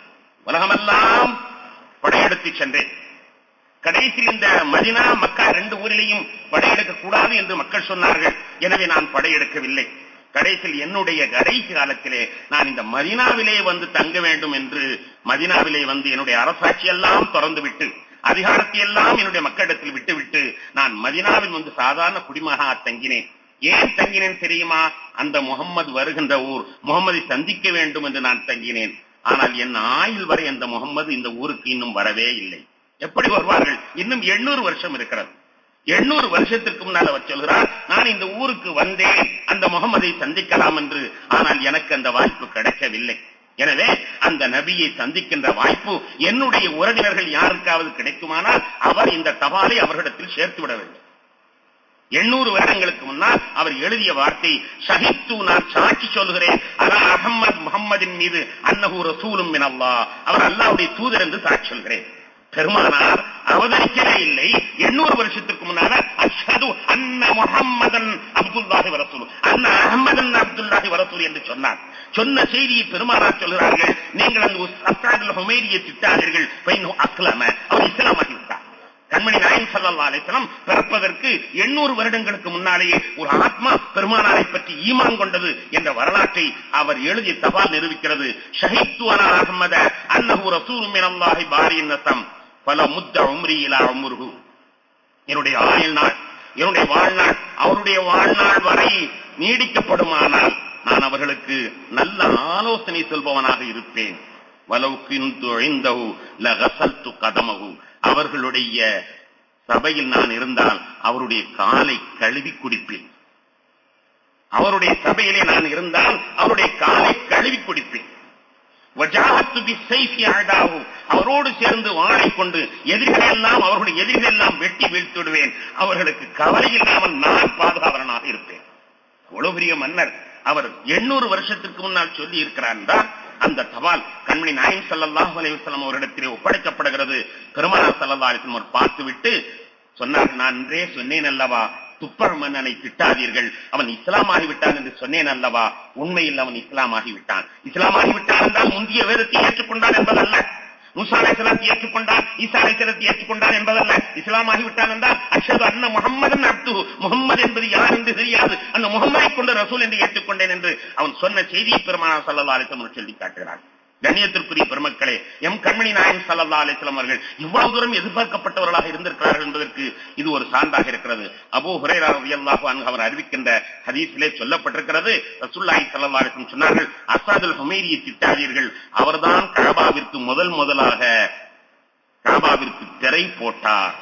உலகமெல்லாம் படையெடுத்து சென்றேன். கடைசியில் இந்த மதீனா மக்கா ரெண்டு ஊரிலேயும் படையெடுக்க கூடாது என்று மக்கள் சொன்னார்கள். எனவே நான் படையெடுக்கவில்லை. கடைசியில் என்னுடைய கடைசி காலத்திலே நான் இந்த மதீனாவிலே வந்து தங்க வேண்டும் என்று மதீனாவிலே வந்து என்னுடைய அரசாட்சி எல்லாம் திறந்து விட்டு அதிகாரத்தை எல்லாம் என்னுடைய மக்களிடத்தில் விட்டுவிட்டு நான் மதீனாவில் வந்து சாதாரண குடிமகனாக தங்கினேன். ஏன் தங்கினேன் தெரியுமா? அந்த முகம்மது வருகின்ற ஊர், முகம்மதை சந்திக்க வேண்டும் என்று நான் தங்கினேன். ஆனால் என் ஆயுள் வரை அந்த முகம்மது இந்த ஊருக்கு இன்னும் வரவே இல்லை. எப்படி வருவார்கள்? இன்னும் எண்ணூறு வருஷம் இருக்கிறது. எண்ணூறு வருஷத்திற்கு முன்னால் அவர் சொல்கிறார், நான் இந்த ஊருக்கு வந்தேன் அந்த முகம்மதை சந்திக்கலாம் என்று, ஆனால் எனக்கு அந்த வாய்ப்பு கிடைக்கவில்லை. எனவே அந்த நபியை சந்திக்கின்ற வாய்ப்பு என்னுடைய உறவினர்கள் யாருக்காவது கிடைக்குமானால் அவர் இந்த தபாலை அவர்களிடத்தில் சேர்த்து விட வேண்டும். எண்ணூறு வருடங்களுக்கு முன்னால் அவர் எழுதிய வார்த்தை, ஷஹித்து நான் சாட்சி சொல்கிறேன் அலா அஹ்மத் முஹம்மதின் மீது அன்னஹு ரசூலும் மினல்லாஹ் அவர் அல்லாஹ்வுடைய தூதர் என்று சாட்சி சொல்கிறேன். பெருமானார் அவதரிக்கவே இல்லை. எண்ணூறு வருஷத்துக்கு முன்னால அஷ்ஹது அன்ன முஹம்மதன் அப்துல்லாஹி வ ரசூலு அன்ன அஹ்மதன் அப்துல்லாஹி வ ரசூலு என்று சொன்னார். சொன்ன செய்தியை பெருமானார் சொல்கிறார்கள், நீங்கள் அந்த அஸ்ஸாதுல் ஹுமைரியை திட்டாதீர்கள், ஃபைனு அஸ்லம அவர் இஸ்லாமாகிவிட்டார். கண்மணி நாயகம் ஸல்லல்லாஹு அலைஹி வஸல்லம் பிறப்பதற்கு எண்ணூறு வருடங்களுக்கு முன்னாலேயே ஒரு ஆத்மா பெருமானாரை பற்றி ஈமான் கொண்டது என்ற வரலாற்றை அவர் எழுதிய தபால் நிரூபிக்கிறது. ஷஹித்து அலா அஹ்மத அன்னஹு ரசூலும் மினல்லாஹி பாரிஉன் நஸம் ஃபல முத்த உம்ரி இலா உம்ருஹு என்னுடைய ஆயுள்நாள் என்னுடைய வாழ்நாள் அவருடைய வாழ்நாள் வரை நீடிக்கப்படுமானால் நான் அவர்களுக்கு நல்ல ஆலோசனை சொல்பவனாக இருப்பேன். வலவ் குன்து இன்தஹு லகஸல்து கதமஹு அவர்களுடைய சபையில் நான் இருந்தால் அவருடைய காலை கழுவி குடிப்பேன். அவருடைய சபையிலே நான் இருந்தால் அவருடைய காலை கழுவி குடிப்பேன். வஜாஹத்து பிஸ்ஸைஃபி அதாஹு அவரோடு சேர்ந்து வாளை கொண்டு எதிரிகள் எல்லாம் அவர்களுடைய எதிரிகள் எல்லாம் வெட்டி வீழ்த்தி விடுவேன். அவர்களுக்கு கவலை இல்லாமல் நான் பாதுகாவலனாக இருப்பேன். அவ்வளவு பெரிய மன்னர். அவர் எண்ணூறு வருஷத்திற்கு முன்னால் சொல்லி இருக்கிறார் என்றால் அந்த தபால் கண்மணி நாயகம் ஸல்லல்லாஹு அலைஹி வஸல்லம் அவரிடத்திலே ஒப்படைக்கப்படுகிறது. பெருமானார் ஸல்லல்லாஹு அலைஹி வஸல்லம் பார்த்துவிட்டு சொன்னார்கள், நான் இன்றே சொன்னேன் அல்லவா, துப்பர் மன்னனை திட்டாதீர்கள், அவன் இஸ்லாம் ஆகிவிட்டான் என்று சொன்னேன் அல்லவா. உண்மையில் அவன் இஸ்லாம் ஆகிவிட்டான். இஸ்லாம் ஆகிவிட்டான் என்றால் முந்தைய வேதத்தை ஏற்றுக்கொண்டான் என்பதல்ல, மூசா அலைஹிஸ்ஸலாத்தை ஏற்றுக்கொண்டான், ஈசா அலைஹிஸ்ஸலாத்தை ஏற்றுக்கொண்டான் என்பதல்ல. இஸ்லாம் ஆகிவிட்டான் என்றால் அஷ்ஹது அன்ன முஹம்மதன் அப்துஹு, முஹம்மது என்பது யார் என்று தெரியாது, அந்த முஹம்மதை கொண்டு ரசூல் என்று ஏற்றுக்கொண்டேன் என்று அவன் சொன்ன செய்தியை பெருமானார் ஸல்லல்லாஹு அலைஹி வஸல்லம் சொல்லி காட்டுகிறார். கண்ணியத்திற்குரிய பெருமக்களே, எம் கண்மணி நாயகம் ஸல்லல்லாஹு அலைஹி வஸல்லம் அவர்கள் இவ்வளவு தூரம் எதிர்பார்க்கப்பட்டவர்களாக இருந்திருக்கிறார்கள் என்பதற்கு இது ஒரு சான்றாக இருக்கிறது. அபூ ஹுரைரா ரலியல்லாஹு அன்ஹு அவர் அறிவிக்கின்ற ஹதீஸிலே சொல்லப்பட்டிருக்கிறது, ரசூலுல்லாஹி ஸல்லல்லாஹு அலைஹி வஸல்லம் சொன்னார்கள், அஸ்ஸாதுல் ஹுமைரியை திட்டாதீர்கள், அவர்தான் கஅபாவிற்கு முதல் முதலாக கஅபாவிற்கு திரை போட்டார்.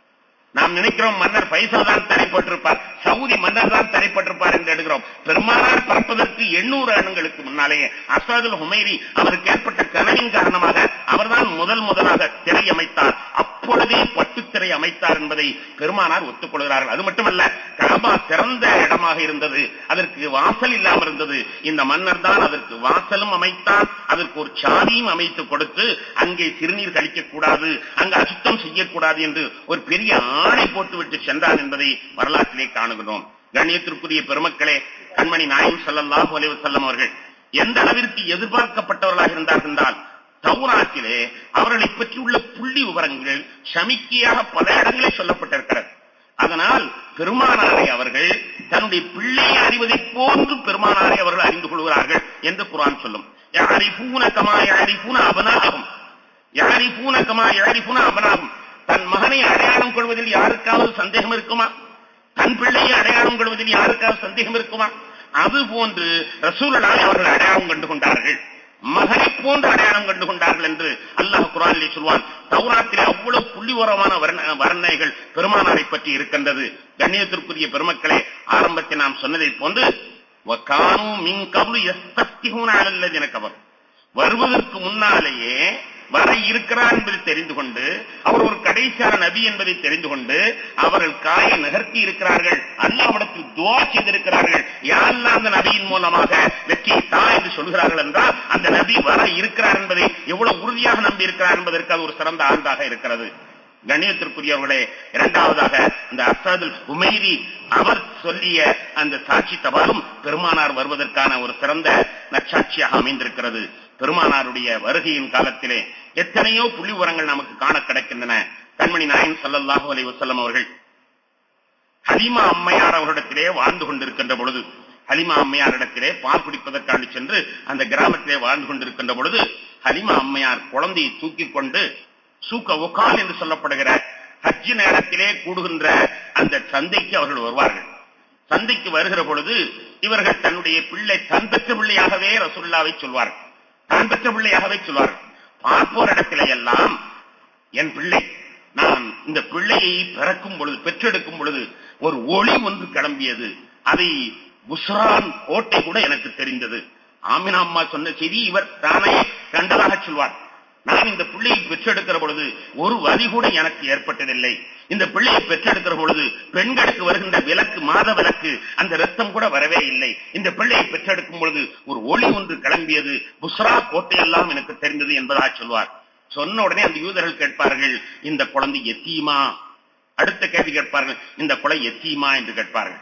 நாம் நினைக்கிறோம் மன்னர் ஃபைசல் தான் தடைப்பட்டிருப்பார், சவுதி மன்னர் தான் தடைப்பட்டிருப்பார் என்று எடுக்கிறோம். பெருமானார் பிறப்பதற்கு எண்ணூறு ஆண்டுகளுக்கு முன்னாலேயே அஸ்ஸாதுல் ஹுமைரி அவருக்கு ஏற்பட்ட கனவின் காரணமாக அவர்தான் முதல் முதலாக திரை அமைத்தார். அப்பொழுதே பட்டுத்திரை அமைத்தார் என்பதை பெருமானார் ஒத்துக்கொள்கிறார்கள். அது மட்டுமல்ல, கஅபா திறந்த இடமாக இருந்தது, அதற்கு வாசல் இல்லாமல் இருந்தது. இந்த மன்னர் தான் அதற்கு வாசலும் அமைத்தார், அதற்கு ஒரு சாதியும் அமைத்து கொடுத்து அங்கே சிறுநீர் கழிக்க கூடாது, அங்கு அசுத்தம் செய்யக்கூடாது என்று ஒரு பெரிய ஆணை போட்டுவிட்டு சென்றான் என்பதை வரலாற்றிலே காணுகிறோம். கண்ணியத்திற்குரிய பெருமக்களே, கண்மணி நாயகம் ஸல்லல்லாஹு அலைஹி வஸல்லம் அவர்கள் எந்த அளவிற்கு எதிர்பார்க்கப்பட்டவர்களாக இருந்தார்கள் என்றால், தௌராத்திலே அவர்களை பற்றியுள்ள புள்ளி விவரங்கள் சமிக்கையாக பல இடங்களில் சொல்லப்பட்டிருக்கிறது. அதனால் பெருமானாரை அவர்கள் தன்னுடைய பிள்ளையை அறிவதை போன்று பெருமானாரை அவர்கள் அறிந்து கொள்கிறார்கள் என்று குர்ஆன் சொல்லும். யஅரிஃபூன கமா யஅரிஃபூன அபனாஅஹும், யஅரிஃபூன கமா யஅரிஃபூன அபனாஅஹும். தன் மகனை அடையாளம் கொள்வதில் யாருக்காவது சந்தேகம் இருக்குமா? தன் பிள்ளையை அடையாளம் கொள்வதில் யாருக்காவது சந்தேகம் இருக்குமா? அதுபோன்று ரசூலுல்லாஹி அவர்கள் அடையாளம் கண்டு கொண்டார்கள், மகனை போன்று அடையாளம் கண்டு கொண்டார்கள் என்று அல்லாஹ் குர்ஆனிலே சொல்வான். தௌராத்திலே அவ்வளவு புள்ளிவரமான வர்ணனைகள் பெருமானாரை பற்றி இருக்கின்றது. கண்ணியத்திற்குரிய பெருமக்களே, ஆரம்பத்தில் நாம் சொன்னதை போன்று வகானூ மின் கப்லு யஸ்தஃபிஹூன அலல்லதீன கஃபர், வருவதற்கு முன்னாலேயே வர இருக்கிறார் என்பதை தெரிந்து கொண்டு, அவர் ஒரு கடைசியான நபி என்பதை தெரிந்து கொண்டு அவர்கள் காயை நகர்த்தி இருக்கிறார்கள், அல்லாஹ்விடத்தில் துஆ செய்திருக்கிறார்கள், யா அல்லாஹ் அந்த நபியின் மூலமாக வெற்றி தா என்று சொல்கிறார்கள் என்றால் அந்த நபி வர இருக்கிறார் என்பதை எவ்வளவு உறுதியாக நம்பி இருக்கிறார் என்பதற்கு அது ஒரு சிறந்த ஆண்டாக இருக்கிறது. கண்ணியத்திற்குரியவர்களே, இரண்டாவதாக இந்த அஸ்ஸாதுல் ஹுமைரி அவர் சொல்லிய அந்த சாட்சி தபாலும் பெருமானார் வருவதற்கான ஒரு சிறந்த நற்சாட்சியாக அமைந்திருக்கிறது. பெருமானாருடைய வருகையின் காலத்திலே எத்தனையோ புள்ளி விவரங்கள் நமக்கு காண கிடைக்கின்றன. கண்மணி நாயகம் ஸல்லல்லாஹு அலைஹி வஸல்லம் அவர்கள் ஹலீமா அம்மையார் அவரிடத்திலே வாழ்ந்து கொண்டிருக்கின்ற பொழுது, ஹலீமா அம்மையாரிடத்திலே பால் குடிப்பதற்காண்டி சென்று அந்த கிராமத்திலே வாழ்ந்து கொண்டிருக்கின்ற பொழுது, ஹலீமா அம்மையார் குழந்தையை தூக்கிக் கொண்டு சூக்க ஒகால் என்று சொல்லப்படுகிற ஹஜ் நேரத்திலே கூடுகின்ற அந்த சந்தைக்கு அவர்கள் வருவார்கள். சந்தைக்கு வருகிற பொழுது இவர்கள் தன்னுடைய பிள்ளை தன் பெற்ற பிள்ளையாகவே ரசூலுல்லாஹ்வை சொல்வார்கள், தான் பெற்ற பிள்ளையாகவே சொல்வார்கள். பார்ப்போர் இடத்திலே எல்லாம் என் பிள்ளை, நான் இந்த பிள்ளையை பிறக்கும் பொழுது பெற்றெடுக்கும் பொழுது ஒரு ஒளி ஒன்று கிளம்பியது, அதை புஸ்ரான் கோட்டை கூட எனக்கு தெரிந்தது. ஆமினா அம்மா சொன்ன செய்தி இவர் தானே கண்டதாக சொல்வார். நான் இந்த பிள்ளையை பெற்றெடுக்கிற பொழுது ஒரு வலி கூட எனக்கு ஏற்பட்டதில்லை. இந்த பிள்ளையை பெற்றெடுக்கிற பொழுது பெண்களுக்கு வருகின்ற விலக்கு, மாத விலக்கு, அந்த ரத்தம் கூட வரவே இல்லை. இந்த பிள்ளையை பெற்றெடுக்கும் பொழுது ஒரு ஒளி ஒன்று கிளம்பியது, புஸ்ரா கோட்டையெல்லாம் எனக்கு தெரிந்தது என்பதாக சொல்வார். சொன்ன உடனே அந்த யூதர்கள் கேட்பார்கள், இந்த குழந்தை எத்தீமா? அடுத்த கேள்வி கேட்பார்கள், இந்த குழந்தை எத்தீமா என்று கேட்பார்கள்.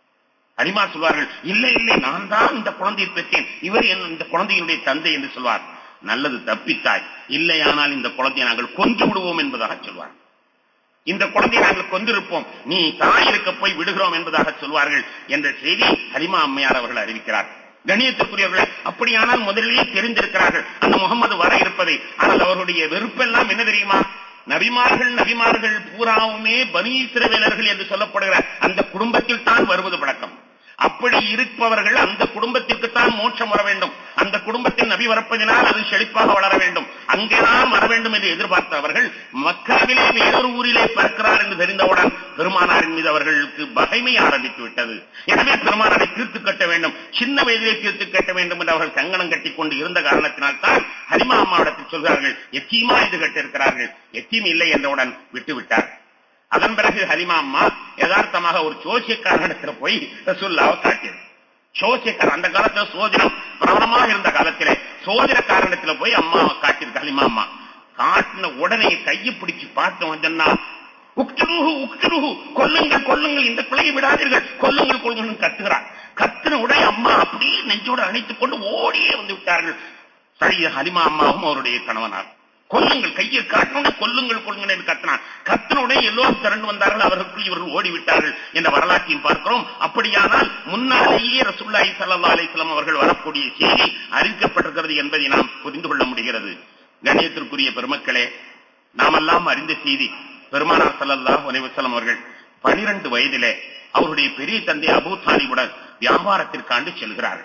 ஹலீமா சொல்வார்கள், இல்லை இல்லை, நான் தான் இந்த குழந்தையை பெற்றேன், இவர் இந்த குழந்தையினுடைய தந்தை என்று சொல்வார். நல்லது, தப்பித்தாய், இல்லையானால் இந்த குழந்தையை நாங்கள் கொன்று விடுவோம் என்பதாக சொல்வார். இந்த குழந்தையை நாங்கள் கொண்டிருப்போம், நீ தாய் இருக்க போய் விடுகிறோம் என்பதாக சொல்வார்கள் என்ற செய்தி ஹலீமா அம்மையார் அவர்கள் அறிவிக்கிறார். கண்ணியத்திற்குரியவர்களே, அப்படியானால் முதலிலேயே தெரிந்திருக்கிறார்கள் அந்த முகமது வர இருப்பதை. ஆனால் அவருடைய வெறுப்பெல்லாம் என்ன தெரியுமா? நபிமார்கள் நபிமார்கள் பூராவுமே பனி இஸ்ரவேலர்கள் என்று சொல்லப்படுகிற அந்த குடும்பத்தில் தான் வருவது பழக்கம். அப்படி இருப்பவர்கள் அந்த குடும்பத்திற்குத்தான் மோட்சம் வர வேண்டும், அந்த குடும்பத்தில் நபி வரப்பதினால் அது செழிப்பாக வளர வேண்டும், அங்கேதான் வர வேண்டும் என்று எதிர்பார்த்தவர்கள் மக்காவிலே வேறொரு ஊரிலே பிறக்கிறார் என்று தெரிந்தவுடன் பெருமானாரின் மீது அவர்களுக்கு பகைமை ஆரம்பித்து விட்டது. எனவே பெருமானாரை தீர்த்து கட்ட வேண்டும், சின்ன வயதிலே தீர்த்து கட்ட வேண்டும் என்று அவர்கள் கங்கணம் கட்டிக் கொண்டு இருந்த காரணத்தினால் தான் ஹலிமா அம்மாவிடத்தில் சொல்கிறார்கள், எத்தீமா என்று கேட்டிருக்கிறார்கள். எத்தீம் இல்லை என்றவுடன் விட்டுவிட்டார். அதன் பிறகு ஹலிமா அம்மா யதார்த்தமாக ஒரு ஜோசியக்காரனிடத்தில் போய் ரசூலுல்லாஹ்வை காட்டியது. சோசியக்காரர், அந்த காலத்துல சோதிடம் பிரபலமாக இருந்த காலத்திலே சோதிட காரணத்துல போய் அம்மாவை காட்டியிருக்க ஹலிமா அம்மா. காட்டின உடனே கையை பிடிச்சு பார்த்தோம் சொன்னா, உக்துருஹு உக்துருஹு, கொல்லுங்கள் கொல்லுங்கள், இந்த பிள்ளையை விடாதீர்கள், கொல்லுங்கள் கொல்லுங்கள் கத்துகிறார். கத்துன உடனே அம்மா அப்படியே நெஞ்சோடு அணைத்துக் கொண்டு ஓடியே வந்து விட்டார்கள். சரி, ஹலிமா அம்மாவும் அவருடைய கணவனார். கொல்லுங்கள், கையை காட்டினோட கொல்லுங்கள் கொல்லுங்கள் என்று கத்தினார். கத்தின உடனே எல்லோரும் திரண்டு வந்தார்கள். அவர்களுக்கு இவர்கள் ஓடிவிட்டார்கள் என்ற வரலாற்றையும் பார்க்கிறோம். அப்படியானால் முன்னாலேயே ரசூலுல்லாஹி ஸல்லல்லாஹு அலைஹி வஸல்லம் அவர்கள் வரக்கூடிய செய்தி அறிவிக்கப்பட்டிருக்கிறது என்பதை நாம் புரிந்து கொள்ள முடிகிறது. கண்ணியத்திற்குரிய பெருமக்களே, நாமெல்லாம் அறிந்த செய்தி, பெருமானார் ஸல்லல்லாஹு அலைஹி வஸல்லம் அவர்கள் பனிரெண்டு வயதிலே அவருடைய பெரிய தந்தை அபூ தாலிபுடன் வியாபாரத்திற்காண்டு செல்கிறார்கள்.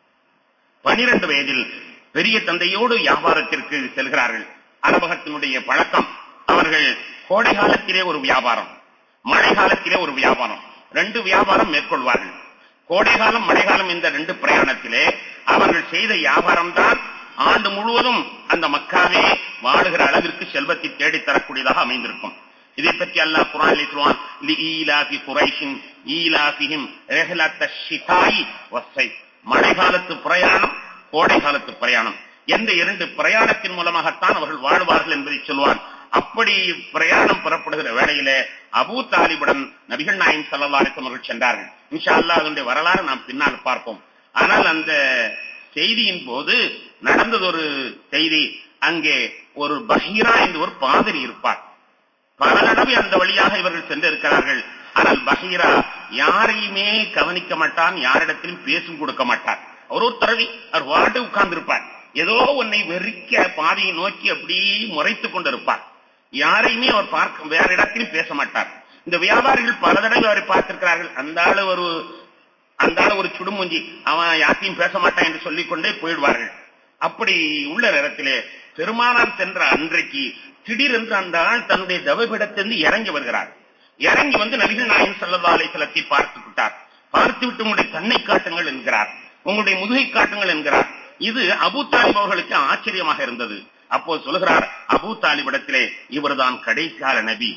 பனிரெண்டு வயதில் பெரிய தந்தையோடு வியாபாரத்திற்கு செல்கிறார்கள். அரபகத்தினுடைய பழக்கம், அவர்கள் கோடை காலத்திலே ஒரு வியாபாரம், மழை காலத்திலே ஒரு வியாபாரம், ரெண்டு வியாபாரம் மேற்கொள்வார்கள். கோடை காலம் மழை காலம் இந்த ரெண்டு பிரயாணத்திலே அவர்கள் செய்த வியாபாரம் தான் ஆண்டு முழுவதும் அந்த மக்காவே வாழுகிற அளவிற்கு செல்வத்தை தேடித் தரக்கூடியதாக அமைந்திருக்கும். இதை பற்றி அல்லாஹ் குர்ஆனில் சொல்வான், லீலாஃபி குரைஷின் ஈலாஃபிஹிம் ரஹ்லத்தஷ் ஷிதாஇ வஸ்ஸைஃப். மழை காலத்து பிரயாணம், கோடை காலத்து பிரயாணம் என்ற இரண்டு பிரயாணத்தின் மூலமாகத்தான் அவர்கள் வாழ்வார்கள் என்பதை சொல்வான். அப்படி பிரயாணம் புறப்படுகிற வேளையிலே அபூ தாலிபுடன் நபிகள் நாயகம் ஸல்லல்லாஹு அலைஹி வஸல்லம் அவர்கள் சென்றார்கள். இன்ஷா அல்லாஹ் அதனுடைய வரலாறு நாம் பின்னால் பார்ப்போம். ஆனால் அந்த செய்தியின் போது நடந்தது ஒரு செய்தி. அங்கே ஒரு பஹீரா என்று ஒரு பாதிரி இருப்பார். பல தடவை அந்த வழியாக இவர்கள் சென்றிருக்கிறார்கள். ஆனால் பஹீரா யாரையுமே கவனிக்க மாட்டான், யாரிடத்திலும் பேசும் கொடுக்க மாட்டார். அவர் ஒரு தடவை அவர் வாட்டு உட்கார்ந்து இருப்பார். ஏதோ ஒன்னை வெறிக்க பாதையை நோக்கி அப்படியே முறைத்துக் கொண்டிருப்பார். யாரையுமே அவர் பார்க்க வேற இடத்திலும் பேச மாட்டார். இந்த வியாபாரிகள் பல தடவை அவரை பார்த்திருக்கிறார்கள். அந்த ஆளு ஒரு அந்த ஆளு ஒரு சுடுமுஞ்சி, அவன் யாரையும் பேச மாட்டான் என்று சொல்லிக் கொண்டே போயிடுவார்கள். அப்படி உள்ள நேரத்திலே பெருமானார் சென்ற அன்றைக்கு திடீரென்று அந்த ஆள் தன்னுடைய தவபீடத்திலிருந்து இறங்கி வருகிறார். இறங்கி வந்து நபிகள் நாயகம் ஸல்லல்லாஹு அலைஹி வஸல்லத்தை பார்த்து விட்டார். பார்த்து விட்டு உங்களுடைய கண்ணை காட்டுங்கள் என்கிறார், உங்களுடைய முதுகை காட்டுங்கள் என்கிறார். இது அபூ தாலிப் அவர்களுக்கு ஆச்சரியமாக இருந்தது. அப்போ சொல்கிறார், அபூ தாலிபிடத்திலே இவர்தான் கடைசியால நபி.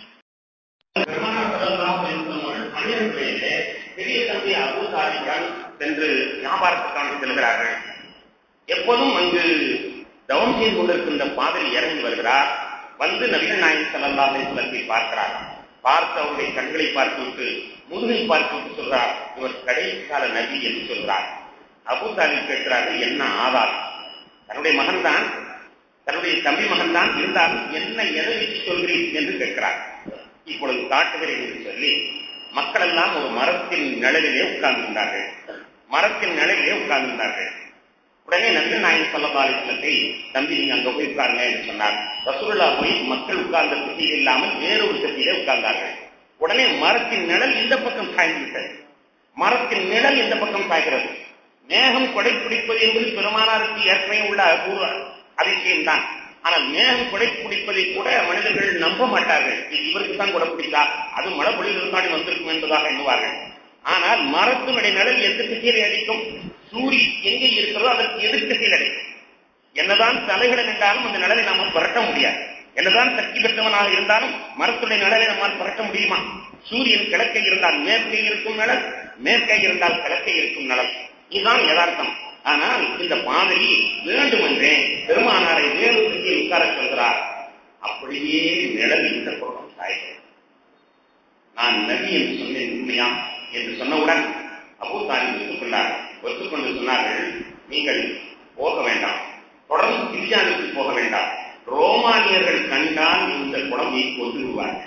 பெரிய தந்தை அபூ தாலிபுடன் சென்று வியாபாரத்துக்காக செல்கிறார்கள். எப்போதும் அங்கு தவம் செய்து கொண்டிருக்கின்ற பாதிரி இறங்கி வருகிறார். வந்து நபிகள் நாயகம் ஸல்லல்லாஹு அலைஹி வஸல்லம் பார்க்கிறார். பார்த்து அவருடைய கண்களை பார்த்துவிட்டு முதுகை பார்த்துவிட்டு சொல்றார், இவர் கடைசி கால நபி என்று சொல்கிறார். அபூ தாலிப் கேட்கிறார்கள், என்ன ஆதாரம்? தன்னுடைய மகன் தான், தன்னுடைய தம்பி மகன் தான், இருந்தாலும் என்ன எதை வச்சு சொல்கிறீர் என்று கேட்கிறார். இப்பொழுது காட்டுகிறேன் என்று சொல்லி மக்கள் எல்லாம் ஒரு மரத்தின் நிழலிலே உட்கார்ந்திருந்தார்கள். மரத்தின் நிழலிலே உட்கார்ந்திருந்தார்கள். உடனே நபிகள் நாயகம் ஸல்லல்லாஹு அலைஹி வஸல்லத்தை, தம்பி நீங்க அங்க போய் உட்காருங்க என்று சொன்னார். ரசூலுல்லாஹ் போய் மக்கள் உட்கார்ந்த திசையில் இல்லாமல் வேறொரு திசையிலே உட்கார்ந்தார்கள். உடனே மரத்தின் நிழல் இந்த பக்கம் சாய்ந்துவிட்டது. மரத்தின் நிழல் இந்த பக்கம் சாய்கிறது. மேகம் கொடை பிடிப்பது என்பது பெருமானாருக்கு ஏற்கனவே உள்ள ஒரு அதிசயம் தான். ஆனால் மேகம் கொடை பிடிப்பதை கூட மனிதர்கள் நம்ப மாட்டார்கள். இவருக்கு தான் கொடை பிடித்தா, அது மழை பொழிவுக்காண்டி வந்திருக்கும் என்பதாக எண்ணுவார்கள். ஆனால் மரத்தினுடைய நிழல் எந்த திசையில் அடிக்கும்? சூரியன் எங்கே இருக்கிறதோ அதற்கு எதிர் திசையில் அடிக்கும். என்னதான் தலைகளை நின்றாலும் அந்த நிழலை நாம புரட்ட முடியாது. என்னதான் சக்தி பெற்றவனாக இருந்தாலும் மரத்துடைய நிழலை நம்மால் புரட்ட முடியுமா? சூரியன் கிழக்கை இருந்தால் மேற்கை இருக்கும் நிழல், மேற்கை இருந்தால் கிழக்கை இருக்கும் நிழல். இதுதான் யதார்த்தம். ஆனால் இந்த பாதிரி வேண்டுமென்றே பெருமானாரை வேறு திசையில் உட்கார சொல்கிறார். அப்படியே நிழல் இந்த பக்கம் சாய்கிறது. நான் நபி என்று சொன்னேன் உண்மையா என்று சொன்னவுடன் அபூ தாலிப் ஒத்துக்கொண்டார். ஒத்துக்கொண்டு சொன்னார்கள், நீங்கள் போக வேண்டாம், தொடர்ந்து கிரியானுக்கு போக வேண்டாம். ரோமானியர்கள் கண்டால் இந்த குழந்தையை கொண்டு விடுவார்கள்.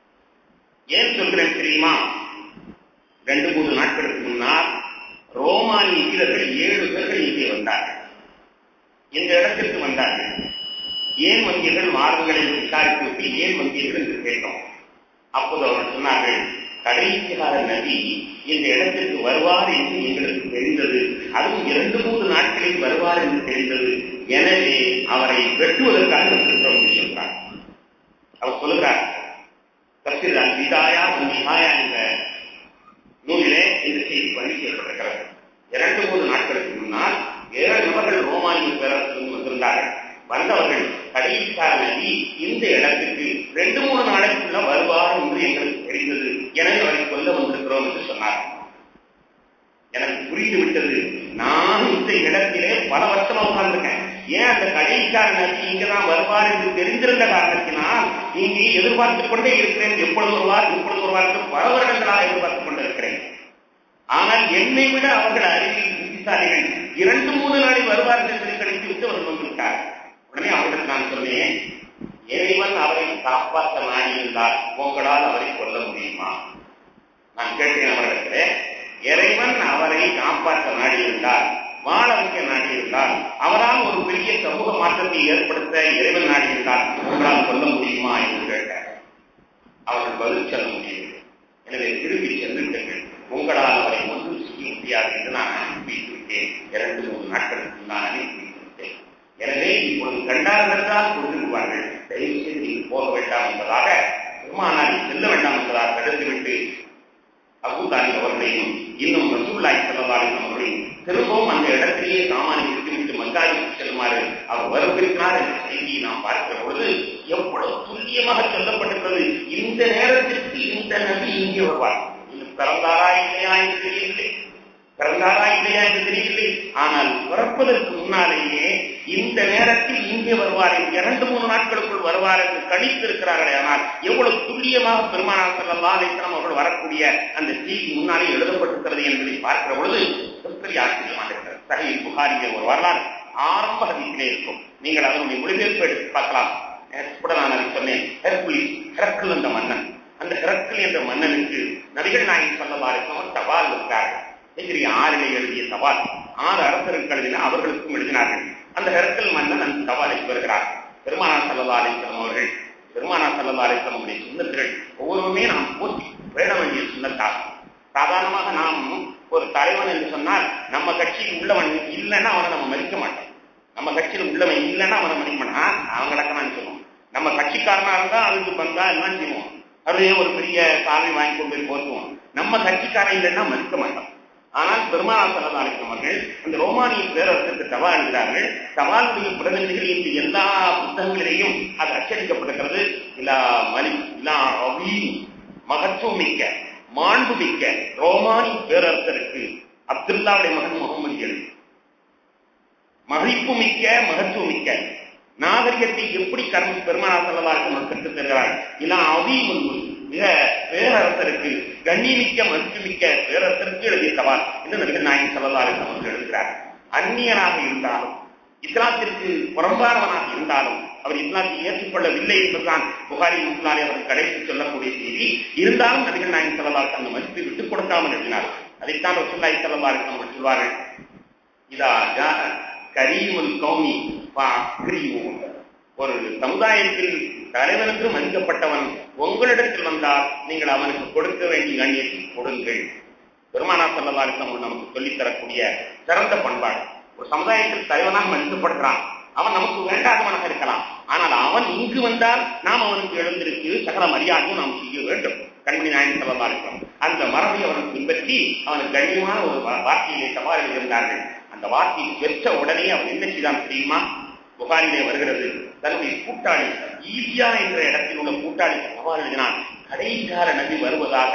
ஏன் சொல்கிறேன் தெரியுமா? ரெண்டு மூன்று நாட்களுக்கு முன்னால் ரோமானிய வீரர்கள் ஏழு பேர்கள் இங்கே வந்தார்கள். இந்த இடத்திற்கு வந்தார்கள். ஏன் வந்தீர்கள்? வாரங்களை விசாரித்து விட்டு ஏன் வந்தீர்கள் என்று கேட்டோம். அப்போது அவர்கள் சொன்னார்கள், கடைசி கால நபி இந்த இடத்திற்கு வருவார் என்று எங்களுக்கு தெரிந்தது, அதுவும் இரண்டு மூன்று நாட்களில் வருவார் என்று தெரிந்தது, எனவே அவரை வெட்டுவதற்காக இருக்கிறோம் என்று சொல்றார். அவர் சொல்லுகிறார், தப்சீர் அல் பிதாயா வன் நிஹாயா என்ற நூலிலே இந்த செய்தி பதிவு செய்யப்பட்டிருக்கிறது. இரண்டு மூன்று நாட்களுக்கு முன்னால் ஏழு நபர்கள் ரோமானிய பேரரசிலிருந்து வந்திருந்தார்கள். வந்தவர்கள் கடைசி கால நபி இந்த இடத்துக்கு ரெண்டு மூணு நாளைக்குள்ள வருவார் என்று எங்களுக்கு தெரிந்தது, எனவே அவரை கொல்ல வந்திருக்கிறோம் என்று சொன்னார். எனக்கு புரிந்து விட்டது. நான் இந்த இடத்திலே பல வருஷமா உட்கார்ந்திருக்கேன். ஏன் அந்த கடைக்கார நபி இங்கதான் வருவார் என்று தெரிந்திருந்த காரணத்தினால் இங்கே எதிர்பார்த்துக் கொண்டே இருக்கிறேன். எப்பொழுது வருவார் எப்பொழுது வருவார் என்று பல வருடங்களாக எதிர்பார்த்துக் கொண்டிருக்கிறேன். ஆனால் என்னை விட அவர்கள் அறிவில் புத்திசாலிகள். இரண்டு மூணு நாளில் வருவார்கள் என்பதை கணித்து விட்டு அவர்கள் வந்திருக்கார். உடனே அவர்களுக்கு நான் சொன்னேன், இறைவன் அவரை காப்பாற்ற நாடியிருந்தால் உங்களால் அவரை கொல்ல முடியுமா? நான் கேட்டேன் அவர்களுக்கு, இறைவன் அவரை காப்பாற்ற நாடியிருந்தால், வாழ வைக்க நாடியிருந்தால், அவரால் ஒரு பெரிய சமூக மாற்றத்தை ஏற்படுத்த இறைவன் நாடியிருந்தால் உங்களால் கொல்ல முடியுமா என்று கேட்டார். அவர்கள் பதில் சொல்ல முடியவில்லை. எனவே திரும்பி சென்றுவிட்டீர்கள், உங்களால் அவரை ஒன்றும் செய்ய முடியாது என்று நான் அனுப்பி விட்டேன். இரண்டு மூன்று நாட்களுக்கு நான் அனுப்பி விட்டேன். எனவே இப்பொழுது கண்டார்கள் கொண்டிருப்பார்கள். தயவு செய்து நீங்கள் போக வேண்டாம் என்பதாக, பெருமானாரை செல்ல வேண்டாம் என்பதாக தடுத்துவிட்டு அபூ தாலிப் அவர்களையும் இன்னும் ரசூலுல்லாஹி ஸல்லல்லாஹு அலைஹி வஸல்லம் அவர்களையும் திரும்பவும் அந்த இடத்திலேயே சாமானை விட்டுவிட்டு மக்காவுக்கு செல்லுமாறு அவர் வருகிறார் என்ற செய்தியை நாம் பார்க்கிற பொழுது எவ்வளவு துல்லியமாக சொல்லப்பட்டிருக்கிறது. இந்த நேரத்திற்கு இந்த நபி இங்கே வருவார். இன்னும் பிறந்தாரா இல்லையா என்று தெரியவில்லை, பிறந்தாரா இல்லையா என்று தெரியவில்லை. ஆனால் பிறப்பதற்கு முன்னாலேயே இந்த நேரத்தில் இங்கே வருவார், இரண்டு மூணு நாட்களுக்குள் வருவார் என்று கணித்திருக்கிறார்களே. ஆனால் எவ்வளவு துல்லியமாக பெருமானார் ஸல்லல்லாஹு அலைஹி வஸல்லம் அவர்கள் வரக்கூடிய அந்த செய்தி முன்னாலே எழுதப்பட்டிருக்கிறது என்பதை பார்க்கிற பொழுது பெரிய ஆச்சரியமாக இருக்கிறது. சஹீஹ் புகாரிலே ஒரு வரலாறு ஆரம்ப ஹதீஸிலே இருக்கும். நீங்கள் அதனுடைய மொழிபெயர்ப்பு எடுத்து பார்க்கலாம். கூட நான் அதை சொன்னேன். ஹெர்குலிஸ், ஹெரக்கிள் என்ற மன்னன், அந்த ஹெரக்கிள் என்ற மன்னனுக்கு நபிகள் நாயகம் ஸல்லல்லாஹு அலைஹி வஸல்லம் தபால் இருக்கிறார்கள். ஆறிலே எழுதிய தபால் ஆறு அரசருக்கு எழுதின, அவர்களுக்கும் எழுதினார்கள். அந்த ஹெரக்கிள் மன்னன் அந்த தபாலை வருகிறார். பெருமானார் ஸல்லல்லாஹு அலைஹி வஸல்லம் அவர்கள், பெருமானார் ஸல்லல்லாஹு அலைஹி வஸல்லம் உடைய சுன்னத்துகள் ஒவ்வொருவருமே நாம் போற்றி பேண வேண்டிய சுன்னத்தாகும். சாதாரணமாக நாம் ஒரு தலைவன் என்று சொன்னால் நம்ம கட்சியில் உள்ளவன் இல்லைன்னா அவனை நம்ம மதிக்க மாட்டோம். நம்ம கட்சியில் உள்ளவன் இல்லைன்னா அவனை மதிக்க மாட்டான். அவங்க நடக்கணும்னு சொல்லுவோம். நம்ம கட்சிக்காரனா இருந்தா அதுக்கு பந்தா எல்லாம் செய்வோம். அதுவே ஒரு பெரிய சாலை வாங்கி கொண்டு போய் போட்டுவோம். நம்ம கட்சிக்காரன் இல்லைன்னா மதிக்க மாட்டோம். ஆனால் பெருமானார் ஸல்லல்லாஹு அலைஹி வஸல்லம் அவர்கள் அந்த ரோமானிய பேரரசுக்கு தபால் எழுதுகிறார்கள். தபாலுடைய பிரதிநிதிகள் இந்த எல்லா புத்தகங்களிலேயும் அது அச்சடிக்கப்பட்டிருக்கிறது. இலா மலி இலா அபீம், மகத்துவமிக்க மாண்புமிக்க ரோமானிய பேரரசருக்கு அப்துல்லாவுடைய மகன் முகமது எழுதி, மதிப்புமிக்க மகத்துவமிக்க நாகரிகத்தை எப்படி கர்ம பெருமானார் ஸல்லல்லாஹு அலைஹி வஸல்லம் கற்றுத் தருகிறார்கள். இலா அபீமுல் முல்க், மிக பேரரசருக்கு, கண்ணியமிக்க மதிப்புமிக்க பேரரசருக்கு எழுதிய தபால் என்று நபிகள் நாயகம் ஸல்லல்லாஹு அலைஹி வஸல்லம் அவர்கள் எழுதுகிறார். அந்நியனாக இருந்தாலும், இஸ்லாத்திற்கு புறம்பானவனாக இருந்தாலும், அவர் இஸ்லாத்தை ஏற்றுக்கொள்ளவில்லை என்பதுதான் புகாரி முஸ்லிம் அவர்கள் கடைசி சொல்லக்கூடிய செய்தி. இருந்தாலும் நபிகள் நாயகம் ஸல்லல்லாஹு அலைஹி வஸல்லம் அந்த மதிப்பை விட்டுக் கொடுக்காமல் எழுதினார். அதைத்தான் ரசூலுல்லாஹி ஸல்லல்லாஹு அலைஹி வஸல்லம் சொல்வார்கள், இதா ஜா கரீமுல் கௌமி ஃபஅக்ரிமு, ஒரு சமுதாயத்தில் தலைவன் என்று மதிக்கப்பட்டவன் உங்களிடத்தில் வந்தால் நீங்கள் அவனுக்கு கொடுக்க வேண்டிய கண்ணியத்தை கொடுங்கள். பெருமானார் ஸல்லல்லாஹு அலைஹி வஸல்லம் நமக்கு சொல்லித் தரக்கூடிய சிறந்த பண்பாடு. ஒரு சமுதாயத்தில் தலைவனாக மதிக்கப்படுகிறான், அவன் நமக்கு வேண்டாதவனாக இருக்கலாம். ஆனால் அவன் இங்கு வந்தால் நாம் அவனுக்கு எழுந்திருக்கு சகல மரியாதையும் நாம் செய்ய வேண்டும். கண்மணி நாயகம் ஸல்லல்லாஹு அலைஹி வஸல்லம் அந்த மரபை அவன் பின்பற்றி அவனுக்கு கண்ணியமான ஒரு வார்த்தையிலே சவாலில் இருந்தார்கள். அந்த வார்த்தையை பெற்ற உடனே அவன் என்ன செய்தான் தெரியுமா? புகாரிலே வருகிறது, தன்னுடைய கூட்டாளி ஈசியா என்ற இடத்தில் உள்ள கூட்டாளி சவால் எழுதினான், கடைக்கால நபி வருவதாக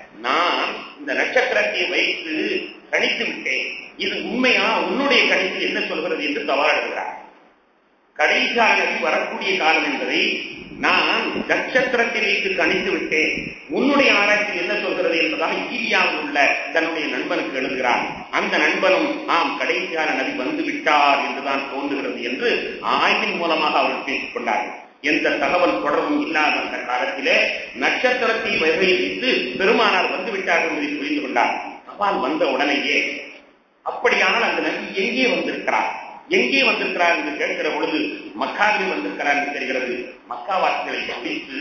நான் இந்த நட்சத்திரத்தை வைத்து கணித்து விட்டேன், இது உண்மையா, உன்னுடைய கணிப்பு என்ன சொல்கிறது என்று சவால் எழுதுகிறார். கடைக்கால நபி வரக்கூடிய காலம் என்பதை நான் நட்சத்திரத்தை வைத்து கணித்து விட்டேன், உன்னுடைய ஆராய்ச்சி என்ன சொல்கிறது என்பதாக ஈலியாவில் உள்ள தன்னுடைய நண்பனுக்கு எழுதுகிறார். அந்த நண்பனும் ஆம் கடைசியான நபி வந்து விட்டார் என்றுதான் தோன்றுகிறது என்று ஆய்வின் மூலமாக அவர்கள் பேசிக் கொண்டார்கள். எந்த தகவல் தொடர்பும் இல்லாத அந்த காலத்திலே நட்சத்திரத்தை வகையிட்டு பெருமானார் வந்து விட்டார்கள் என்பதை புரிந்து கொண்டார். தபால் வந்த உடனேயே அப்படியானால் அந்த நபி எங்கே வந்திருக்கிறார், எங்கே வந்திருக்கிறார் என்று கேட்கிற பொழுது மக்காவில் வந்திருக்கிறார் என்று தெரிகிறது. மக்காவாசிகளை பிடித்து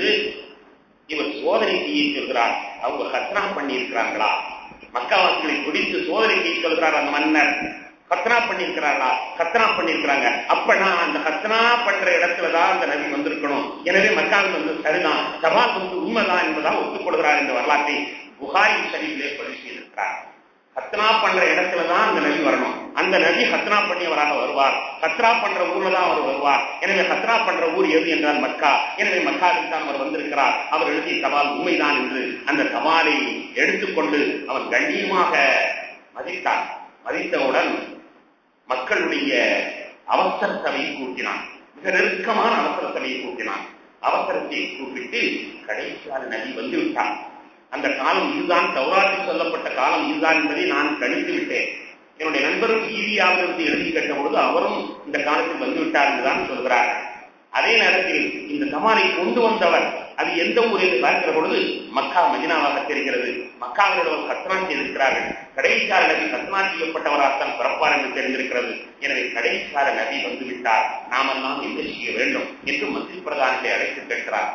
இவர் சோதனை செய்ய சொல்கிறார். அவங்க கத்னா பண்ணி இருக்கிறார்களா? மக்காவாசிகளை பிடித்து சோதனை செய்ய சொல்கிறார் அந்த மன்னர். கத்னா பண்ணியிருக்கிறார்களா? கத்னா பண்ணியிருக்கிறாங்க. அப்ப நான் அந்த கத்னா பண்ற இடத்துலதான் அந்த நபி வந்திருக்கணும். எனவே மக்காவில் வந்து சரிதான், சவால் வந்து உண்மைதான் என்பதாக ஒத்துக்கொள்கிறார் என்ற வரலாற்றை புகாரி ஷரீஃபிலே பதிவு செய்திருக்கிறார். கத்னா பண்ற இடத்துலதான் அந்த நபி வரணும். அந்த நபி கத்னா பண்ணியவராக வருவார். கத்னா பண்ற ஊர்ல தான் அவர் வருவார். எனவே கத்னா பண்ற ஊர் எது என்றால் மக்கா. எனவே மக்காவில் தான் அவர் வந்திருக்கிறார். அவர் எழுதிய சவால் உண்மைதான் என்று அந்த சவாலை எடுத்துக்கொண்டு அவர் கண்ணியமாக மதித்தான். மதித்தவுடன் மக்களுடைய அவசர சபையை கூட்டினான். மிக நெருக்கமான அவசர சபையை கூட்டினான். அவசரத்தை கூப்பிட்டு கடைசியால் நபி வந்து விட்டான். அந்த காலம் இதுதான், தௌராத்தில் சொல்லப்பட்ட காலம் இதுதான் என்பதை நான் கணித்து விட்டேன். என்னுடைய நண்பரும் ஈரியாவிலிருந்து எழுதி கேட்டபொழுது அவரும் இந்த காலத்தில் வந்துவிட்டார் என்றுதான் சொல்கிறார். அதே நேரத்தில் இந்த தமானை கொண்டு வந்தவர் அது எந்த ஊர் என்று பார்க்கிற பொழுது மக்கா மதினாவாக தெரிகிறது. மக்காவிடம் கத்னா செய்திருக்கிறார்கள். கடைசியார நபி கத்னா செய்யப்பட்டவராகத்தான் பிறப்பார் என்று தெரிந்திருக்கிறது. எனவே கடைசியார நபி வந்துவிட்டார், நாமெல்லாம் என்ன செய்ய வேண்டும் என்று மந்திரி பிரதானத்தை அழைத்து கேட்கிறார்.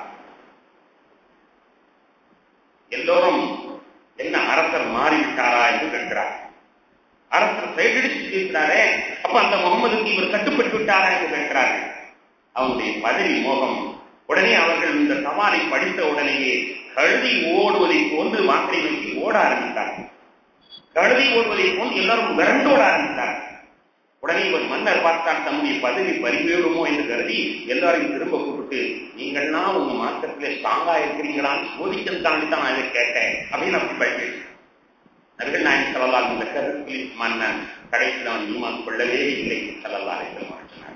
எல்லோரும் என்ன அரசர் மாறிவிட்டாரா என்று கேட்கிறார். அரசர் சைடடிச்சு கேட்கிறாரே, அப்ப அந்த முகமதுக்கு இவர் கட்டுப்பட்டு விட்டாரா என்று கேட்கிறார்கள். அவனுடைய பதவி மோகம். உடனே அவர்கள் இந்த சவாலை படித்த உடனேயே கழுதை ஓடுவதை போன்று வாக்கை நோக்கி ஓட ஆரம்பித்தார்கள். கழுதை ஓடுவதை போன்று எல்லாரும் விரண்டோட ஆரம்பித்தார்கள். உடனே ஒரு மன்னர் பார்த்தான், தம்முடைய பதவி பறிவேடுமோ என்று கருதி எல்லாரையும் திரும்ப கூப்பிட்டு, நீங்கள்லாம் உங்க மார்க்கத்திலே ஸ்ட்ராங்கா இருக்கிறீங்களான்னு சோதிக்கத்தாண்டி தான் நான் இதை கேட்டேன் அப்படின்னு அப்படி படிக்கிறேன். நபிகள் நாயகம் ஸல்லல்லாஹு அலைஹி வஸல்லம் கருத்தில் மன்னன் கடைசியில் அவன் ஈமான் கொள்ளவே இல்லை ஸல்லல்லாஹு அலைஹி வஸல்லம் சொன்னார்.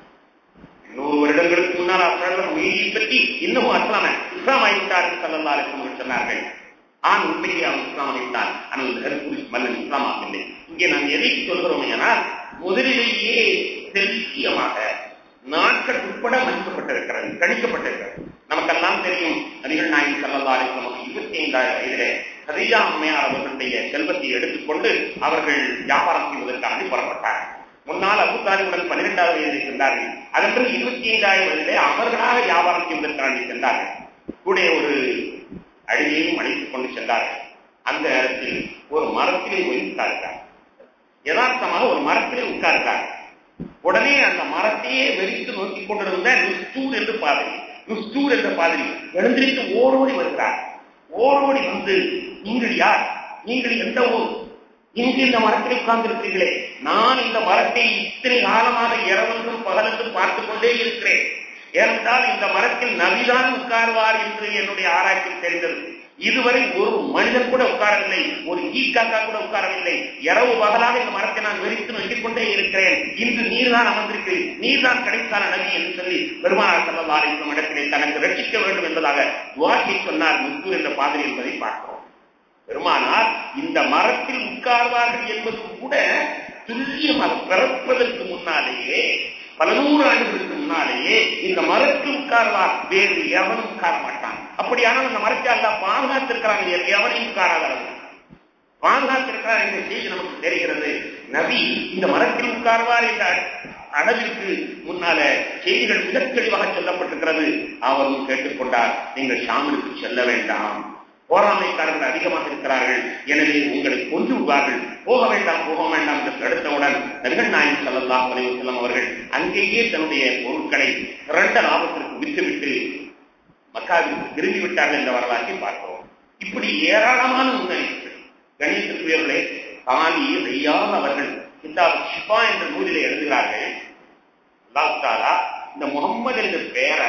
நூறு வருடங்களுக்கு முன்னால் அவர்கள் உயிரை பற்றி இன்னும் அஸ்லாம இஸ்லாம் ஆகிவிட்டார்கள் ஸல்லல்லாஹு அலைஹி வஸல்லம் சொன்னார்கள். ஆண் உண்மையை அவன் இஸ்லாம் ஆகிவிட்டான். ஆனால் கருத்தில் மன்னன் இஸ்லாம் ஆகவில்லை. இங்கே நாம் எதை சொல்கிறோம் என்றால், முதலிலேயே தெளியமாக நாட்கள் உட்பட மதிக்கப்பட்டிருக்கிறது, கணிக்கப்பட்டிருக்கிறது. நமக்கெல்லாம் தெரியும், நபிகள் நாயகம் ஸல்லல்லாஹு அலைஹி வஸல்லம் இருபத்தி ஐந்தாயிரம் வயதிலே கதீஜா அம்மையார் அவர்களுடைய செல்வத்தை எடுத்துக்கொண்டு அவர்கள் வியாபாரம் செய்வதற்காக புறப்பட்டார்கள். முன்னால் அபூ தாலிபுடன் பன்னிரெண்டாவது வயதில் சென்றார்கள். அதன் பிறகு இருபத்தி ஐந்தாயிரம் வயதிலே அவர்களாக வியாபாரம் செய்வதற்காக சென்றார்கள். கூட ஒரு அடியையும் அழைத்துக் கொண்டு சென்றார்கள். அந்த நேரத்தில் ஒரு மரத்திலே உட்கார்ந்தார். யதார்த்தமாக ஒரு மரத்திலே உட்கார்ந்தார். உடனே அந்த மரத்தையே வெறித்து நோக்கிக் கொண்டிருந்த நுஸ்தூர் என்று பாதிரி நுஸ்தூர் என்ற பாதிரி எழுந்திரித்து ஓடோடி வருகிறார். ஓடோடி வந்து, நீங்கள் யார்? நீங்கள் எந்த ஊர்? இங்கு இந்த மரத்தில் உட்கார்ந்திருக்கிறீர்களே, நான் இந்த மரத்தை இத்தனை காலமாக இரவென்றும் பகலென்றும் பார்த்துக் கொண்டே இருக்கிறேன். ஏனென்றால் இந்த மரத்தில் நபிதான் உட்கார்வார் என்று என்னுடைய ஆராய்ச்சியில் தெரிந்தது. இதுவரை ஒரு மனிதன் கூட உட்காரவில்லை, ஒரு ஈக்காக்கா கூட உட்காரவில்லை. இரவு பகலாக இந்த மரத்தை நான் வெறித்து நோக்கிக் கொண்டே இருக்கிறேன். இன்று நீர்தான் அமர்ந்திருக்கிறேன், நீர்தான் கிடைத்தான நபி என்று சொல்லி பெருமானார் ஸல்லல்லாஹு அலைஹி வஸல்லம் இடத்திலே தனக்கு ரட்சிக்க வேண்டும் என்பதாக துஆக்கை சொன்னார் முஸ்தூர் என்ற பாதிரி என்பதை பார்க்கிறோம். பெருமானார் இந்த மரத்தில் உட்கார்வார்கள் என்பது கூட துல்லியமாக பிறப்பதற்கு முன்னாலேயே, பல நூறு ஆண்டுகளுக்கு முன்னாலேயே இந்த மரத்தில் உட்கார்வார், வேறு எவனும் உட்கார மாட்டான். அப்படியானால் அந்த மரத்தை அல்லாஹ் பாதுகாத்திருக்கிறாங்க, எவனையும் உட்காராதவர்கள் பாதுகாத்திருக்கிறார் என்ற செய்தி நமக்கு தெரிகிறது. நபி இந்த மரத்தில் உட்கார்வார் என்ற அளவிற்கு முன்னால செய்திகள் மிக தெளிவாக சொல்லப்பட்டிருக்கிறது. அவரும் கேட்டுக்கொண்டார், நீங்கள் ஷாமிற்கு செல்ல வேண்டாம், போராமைக்காரர்கள் அதிகமாக இருக்கிறார்கள், எனவே உங்களை கொன்று விடுவார்கள், போக வேண்டாம் போக வேண்டாம் என்று தடுத்தவுடன் நபிகள் நாயகம் ஸல்லல்லாஹு அலைஹி வஸல்லம் அவர்கள் அங்கேயே தன்னுடைய பொருட்களை இரண்ட லாபத்திற்கு விட்டுவிட்டு மக்காவிற்கு திரும்பி விட்டார்கள் என்ற வரலாற்றை பார்க்கிறோம். இப்படி ஏராளமான உண்மைகள் கணிதத்துக்குரியவர்களே, காலி ஐயால் அவர்கள் கிதாப் ஷிஃபா என்ற நூலிலே எழுதுகிறார்கள். அல்லாஹ் தஆலா இந்த முகம்மது என்ற பெயரை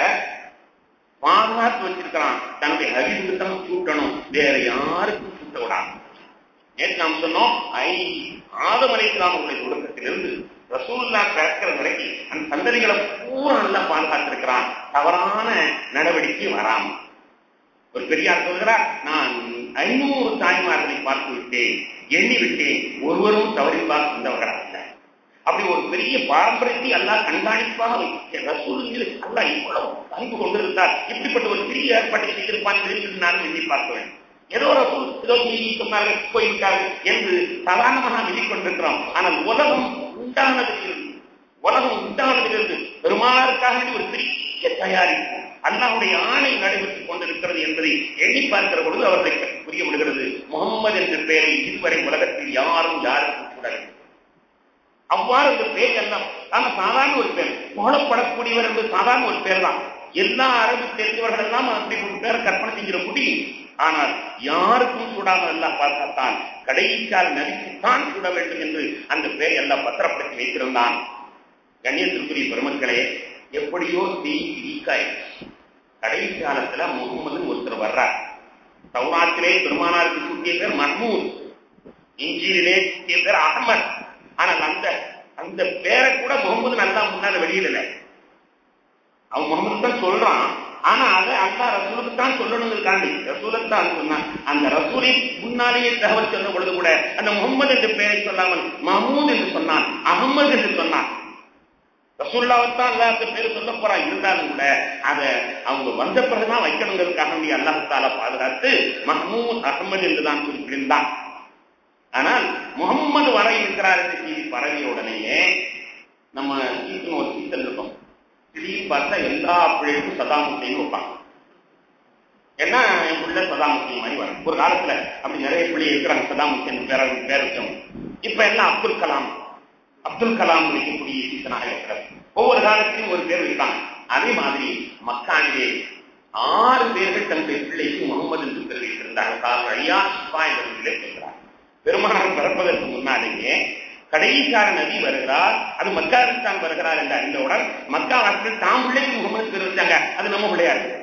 பாதுகாத்து வச்சிருக்கிறான். தன்னுடைய ஹபீபுக்கு தான் சூட்டணும், வேற யாருக்கும் சூட்ட விடாது. நேற்று நாம் சொன்னோம், ஐ ஆதம் அலைஹிஸ்ஸலாம் அவர்களுடைய தொடக்கத்திலிருந்து ரசூலுல்லாஹ் பிறக்கிற வரைக்கும் அந்த சந்ததிகளை பூரா நல்லா பாதுகாத்திருக்கிறான், தவறான நடவடிக்கை வராம. ஒரு பெரியார் சொல்கிறார், நான் ஐநூறு தாய்மார்களை பார்த்து விட்டேன், எண்ணி விட்டேன், ஒருவரும் தவறிப்பாக இருந்தவர்களாக இல்லை. அப்படி ஒரு பெரிய பாரம்பரியத்தை அல்லாஹ் கண்காணிப்பாக வைக்க ரசூலுக்கு அல்லாஹ் இவ்வளவு அன்பு கொண்டிருந்தார். இப்படிப்பட்ட ஒரு பெரிய ஏற்பாட்டை செய்திருப்பான் என்று நானும் எண்ணி பார்க்க வேண்டும். ஏதோ ரசூல் ஏதோ செய்தி சொன்னார்கள், போய்விட்டார்கள் என்று சாதாரணமாக நாம் எண்ணிக்கொண்டிருக்கிறோம். ஆனால் உலகம் உண்டானதிலிருந்து உலகம் உண்டானதிலிருந்து பெருமானாருக்காக ஒரு பெரிய தயாரிப்பு அல்லாஹ்வுடைய ஆணை நடைபெற்றுக் கொண்டிருக்கிறது என்பதை எண்ணி பார்க்கிற பொழுது அவர்களுக்கு புரிய விடுகிறது. முகம்மது என்ற பெயரை இதுவரை உலகத்தில் யாரும் யாருக்கும் கூடவில்லை. அவ்வாறு இந்த பேர் எல்லாம் ஆனா சாதாரண ஒரு பேர், புகழப்படக்கூடியவர் என்று சாதாரண ஒரு பேர் தான். எல்லா அரபு தெரிந்தவர்கள் எல்லாம் அப்படி ஒரு பேரை கற்பனை செஞ்சிட முடியும். ஆனால் யாருக்கும் சூடாமல் எல்லாம் பார்த்தான், கடைசியால் நடித்துத்தான் சூட வேண்டும் என்று அந்த பேரை எல்லாம் பத்திரப்படுத்தி வைத்திருந்தான். கண்ணியத்திற்குரிய பெருமக்களே, எப்படியோ வீக்காயிடுச்சு. கடைசி காலத்துல முகமது ஒருத்தர் வர்றார். தௌராத்திலே பெருமானாருக்கு சூட்டிய பேர் மஹ்மூத். இஞ்சியிலே பேர் அகமது. ஆனால் அந்த அந்த பேரை கூட முகமது நல்லா முன்னால வெளியிடல. அவன் முகமது தான் சொல்றான். ஆனா அதை அல்லா ரசூலுக்கு தான் சொல்லணுங்கிறதுக்காண்டி ரசூலுக்கு தான் சொன்னான். அந்த ரசூலை முன்னாலேயே தகவல் சொன்ன பொழுது கூட அந்த முகமது என்ற பெயரை சொல்லாமல் மஹமூத் என்று சொன்னான், அகமது என்று சொன்னான். ரசூல்லாவைத்தான் அல்லாஹ்வுக்கு பேரு சொல்ல போறான். இருந்தாலும் கூட அதை அவங்க வந்த பிறகுதான் வைக்கணுங்கிறதுக்காக வேண்டிய அல்லாஹ் தஆலா பாதுகாத்து மஹமூத் அகமது என்றுதான் குறிப்பிட்டிருந்தான். ஆனால் முகம்மது வர இருக்கிறார் என்று செய்தி பரவிய உடனேயே நம்ம சீசன் ஒரு சீசன் இருக்கும். திடீர்னு பார்த்தா எல்லா பிள்ளைகளுக்கும் சதாம் ஹுசைன் வைப்பாங்க. ஏன்னா என் பிள்ளை சதாம் ஹுசைன் மாதிரி வரும். ஒரு காலத்துல அப்படி நிறைய பிள்ளை இருக்கிறாங்க சதாம் ஹுசைன் பேர பேர் வச்சவங்க. இப்ப எல்லாம் அப்துல் கலாம் அப்துல் கலாம் வைக்கக்கூடிய சீசனாக இருக்கிறது. ஒவ்வொரு காலத்திலும் ஒரு பேர் வைப்பாங்க. அதே மாதிரி மக்கானிலே ஆறு பேர்கள் தன்னுடைய பிள்ளைக்கு முகமது என்று பேர் வைத்திருந்தார்கள். காரணம் ஐயா சிப்பா என்ற சொல்கிறார். பெருமானார் பிறப்பதற்கு முன்னாலேயே கடைசிக்கார நபி வருகிறார், அது மக்காவில்தான் வருகிறார் என்று அறிந்தவுடன் மக்கா வாசிகள் தாம் பிள்ளைக்கு முகமது பேர் வச்சாங்க. அது நம்ம பிள்ளையா இருக்கு.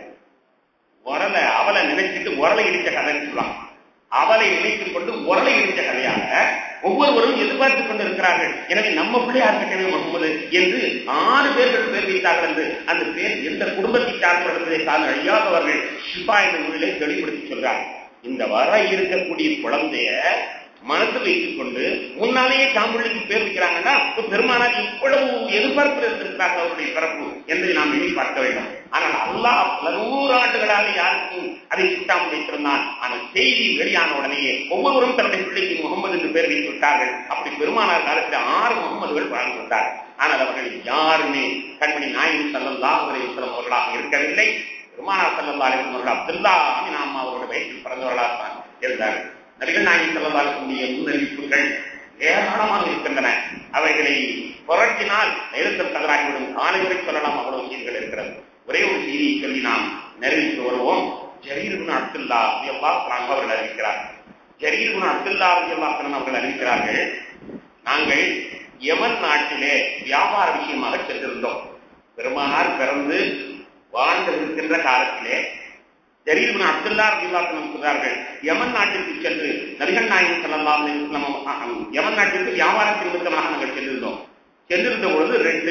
உரலை அவளை நினைச்சிட்டு உரலை இடிச்ச கதைன்னு சொல்லுவாங்க. அவளை நினைத்துக் கொண்டு உரலை இடிச்ச கதையாக ஒவ்வொருவரும் எதிர்பார்த்துக் கொண்டிருக்கிறார்கள். எனவே நம்ம பிள்ளையா இருக்கவே முகமது என்று ஆறு பேர்கள் பேர் வைத்தார்கள் என்று அந்த பேர் எந்த குடும்பத்தை சார்ந்தவர்களை கால அழியாதவர்கள் ஷிபா என்ற நூலிலே தெளிவுபடுத்தி சொல்றார். இந்த வர இருக்கக்கூடிய குழந்தைய மனசு வைத்துக் கொண்டு முன்னாலேயே தாம்புள்ளிக்கு பேர் வைக்கிறாங்கன்னா பெருமானார் இவ்வளவு எதிர்பார்ப்பு இருந்திருக்கிறார்கள் அவருடைய பிறப்பு என்பதை நாம் எண்ணி பார்க்க வேண்டும். ஆனால் அல்லாஹ் பல நூறு ஆண்டுகளாக யாருக்கும் அதை சுட்டாமல் வைத்திருந்தான். ஆனால் செய்தி வெளியான உடனேயே ஒவ்வொருவரும் தன்னுடைய பிள்ளைக்கு முகமது என்று பேர் வைத்து விட்டார்கள். அப்படி பெருமானார் காலத்தில் ஆறு முகமதுகள் வாழ்ந்து வந்தார்கள். ஆனால் அவர்கள் யாருமே கண்மணி நாயகி ஸல்லல்லாஹு அலைஹி வஸல்லம் அவர்களாக இருக்கவில்லை. பெருமானார் ஸல்லல்லாஹு அலைஹி வஸல்லம் அவர்கள் அப்துல்லா நாம் அவருடைய வயிற்றில் பிறந்தவர்களாக தான் இருந்தார்கள். நபிகள் நாயகி ஸல்லல்லாஹு அலைஹி வஸல்லம் முன்னறிவிப்புகள் ஏராளமாக இருக்கின்றன. அவைகளை புரட்டினால் நேரத்தில் கதராகிவிடும். காலை வரை சொல்லலாம், அவ்வளவு செய்திகள் இருக்கிறது. ஒரே ஒரு செய்தியை சொல்லி நாம் நிறைவேற்றி வருவோம். ஜரீர் இப்னு அப்துல்லா ரலியல்லாஹு அன்ஹு அவர்கள் அறிவிக்கிறார். ஜரீர் இப்னு அப்துல்லா ரலியல்லாஹு அன்ஹு அவர்கள் அறிவிக்கிறார்கள், நாங்கள் யமன் நாட்டிலே வியாபார விஷயமாக சென்றிருந்தோம். பெருமானார் பிறந்து வாழ்ந்து இருக்கின்ற காலத்திலே ஜரீர் இப்னு அப்துல்லா ரலியல்லாஹு அன்ஹு சொல்றார்கள், யமன் நாட்டிற்கு சென்று நபிகள் நாயகம் ஸல்லல்லாஹு அலைஹி வஸல்லம் யமன் நாட்டிற்கு வியாபாரத்தின் நிமித்தமாக நாங்கள் சென்றிருந்தோம். சென்றிருந்த பொழுது ரெண்டு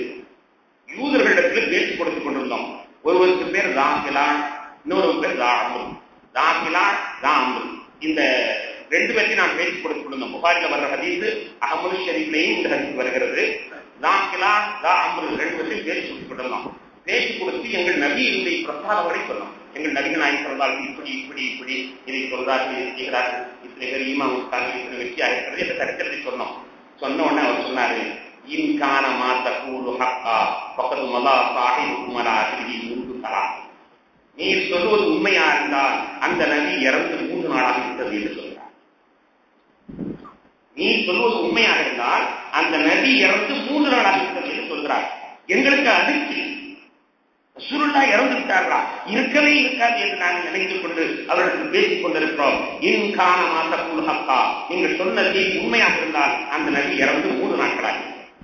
யூதர்களிடத்தில் பேச்சு கொடுத்துக் கொண்டிருந்தோம். ஒருவருக்கு பேர் தாகிலா, இன்னொரு பேர் தாஅம்ரு. தாகிலா தாஅம்ரு இந்த ரெண்டு பேருக்கு நான் பேச்சு கொடுத்துக் கொண்டிருந்தோம். புகாரில வர்ற ஹதீஸ், அஹ்மது ஷரீஃப்லையும் இந்த ஹதீஸ் வருகிறது. தாகிலா தாஅம்ரு ரெண்டு பேரும் பேச்சு கொடுத்துக் கொண்டிருந்தோம். பேச்சு கொடுத்து எங்கள் நபியினுடைய பிரசாதம் வரை சொன்னோம். எங்கள் நபிகள் நாயகம் ஸல்லல்லாஹு அலைஹி வஸல்லம் இப்படி இப்படி இப்படி இதை சொல்றார்கள், இதை செய்கிறார்கள், இத்தனை பேர் ஈமான் கொடுத்தார்கள், இத்தனை வெற்றியாக இருக்கிறது என்ற சரித்திரத்தை சொன்னோம். சொன்ன உடனே அவர் சொன்னாரு, இன்கான மாத்த கூடு ஹக்கா பக்கத்து மலா சாஹிபுக்கும் அலா அஜ்ரிஹி மூன்று தலா. நீ சொல்வது உண்மையா இருந்தால் அந்த நபி இறந்து மூன்று நாளாக விட்டது என்று சொல்கிறார். நீ சொல்வது உண்மையாக இருந்தால் அந்த நபி இறந்து மூன்று நாளாக விட்டது என்று சொல்கிறார். எங்களுக்கு அதிர்ச்சி, ரசூலுல்லாஹ் இறந்து விட்டார்களா, இருக்கவே இருக்காது என்று நாங்கள் நினைத்துக் கொண்டு அவர்களுக்கு பேசிக் கொண்டிருக்கிறோம். இன்கான மாத்த கூடு ஹக்கா, நீங்கள் சொன்ன செய்தி உண்மையாக இருந்தால் அந்த நபி இறந்து மூன்று நாட்களாக.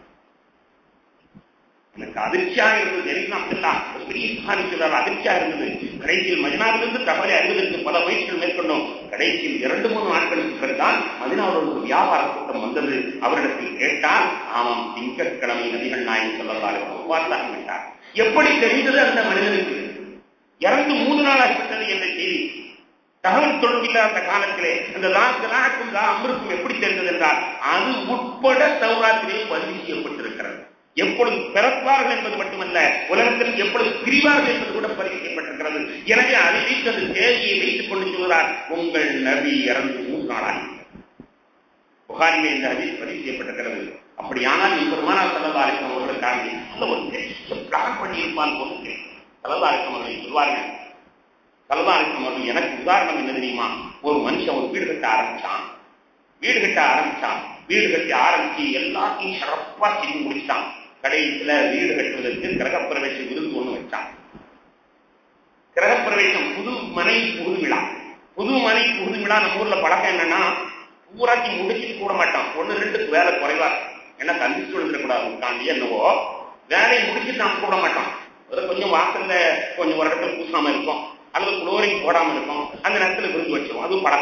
எனக்கு அதிர்ச்சியா இருந்தது. ஜரீர் அப்துல்லா ஒரு பெரிய சஹாபி சொல்றார், அதிர்ச்சியா இருந்தது. கடைசியில் மதினாவிலிருந்து தகவலை அறிவதற்கு பல முயற்சிகள் மேற்கொண்டோம். கடைசியில் இரண்டு மூணு நாட்களுக்கு பிறகுதான் மதினாவில் ஒரு வியாபார கூட்டம் வந்தது. அவரிடத்தில் கேட்டால், ஆமாம் திங்கட்கிழமை நபிகள் நாயகம் ஸல்லல்லாஹு அலைஹி வஸல்லம் வார்த்தாகிவிட்டார். எப்படி தெரிந்தது அந்த மனிதனுக்கு இறந்து மூன்று நாளாகிவிட்டது என்ற செய்தி? தகவல் தொடர்பில்லை அந்த காலத்திலே. அந்த தாக்கும் அம்ருக்கும் எப்படி தெரிந்தது என்றால், அது உட்பட தௌராத்திலே பதிவு செய்யப்பட்டிருக்கிறது. எப்பொழுது பிறப்பார்கள் என்பது மட்டுமல்ல, உலகத்தில் எப்பொழுது பிரிவார்கள் என்பது கூட பதிவு செய்யப்பட்டிருக்கிறது. எனவே அதை வைத்து அந்த தேவையை வைத்துக் கொண்டு சொல்கிறார், உங்கள் நபி இறந்து மூன்று நாளாகி. புகாரிலே இந்த ஹதீஸ் பதிவு செய்யப்பட்டிருக்கிறது. அப்படியானால் பெருமானார் ஸல்லல்லாஹு அலைஹி வஸல்லம் அவர்களுக்காக நல்ல ஒரு பெரிய பிளான் பண்ணி இருப்பான் போது ஸல்லல்லாஹு அலைஹி வஸல்லம் அவர்கள் சொல்வார்கள். ஸல்லல்லாஹு அலைஹி வஸல்லம் அவர்கள் எனக்கு உதாரணம் என்ன தெரியுமா? ஒரு மனுஷன் ஒரு வீடு கட்ட ஆரம்பிச்சான். வீடு கட்ட ஆரம்பிச்சான் வீடு கட்டி ஆரம்பிச்சு எல்லாத்தையும் சிறப்பா செய்து முடிச்சான். கடைசியில வீடு கட்டுவதற்கு கிரகப்பிரவேச விருந்து ஒண்ணு வச்சான். கிரகப்பிரவேசம் புது மனை புகுது விழா. புது மனை புகுது விழா நம்ம ஊர்ல பழக்கம் என்னன்னா, பூராத்தி முடிச்சுட்டு கூட மாட்டான். ஒன்னு ரெண்டுக்கு வேலை குறைவா ஏன்னா கண்டிச்சு விழுந்துடக்கூடாது உட்காந்து என்னவோ வேலையை முடிச்சுட்டு நாம் கூட மாட்டோம். அது கொஞ்சம் வாசல்ல கொஞ்சம் ஒரு இடத்துல பூசாம இருக்கும், அல்லது குளோரிங் போடாம இருக்கும். அந்த நேரத்தில் விருந்து வச்சிருவோம். அதுவும் பழக்கம்.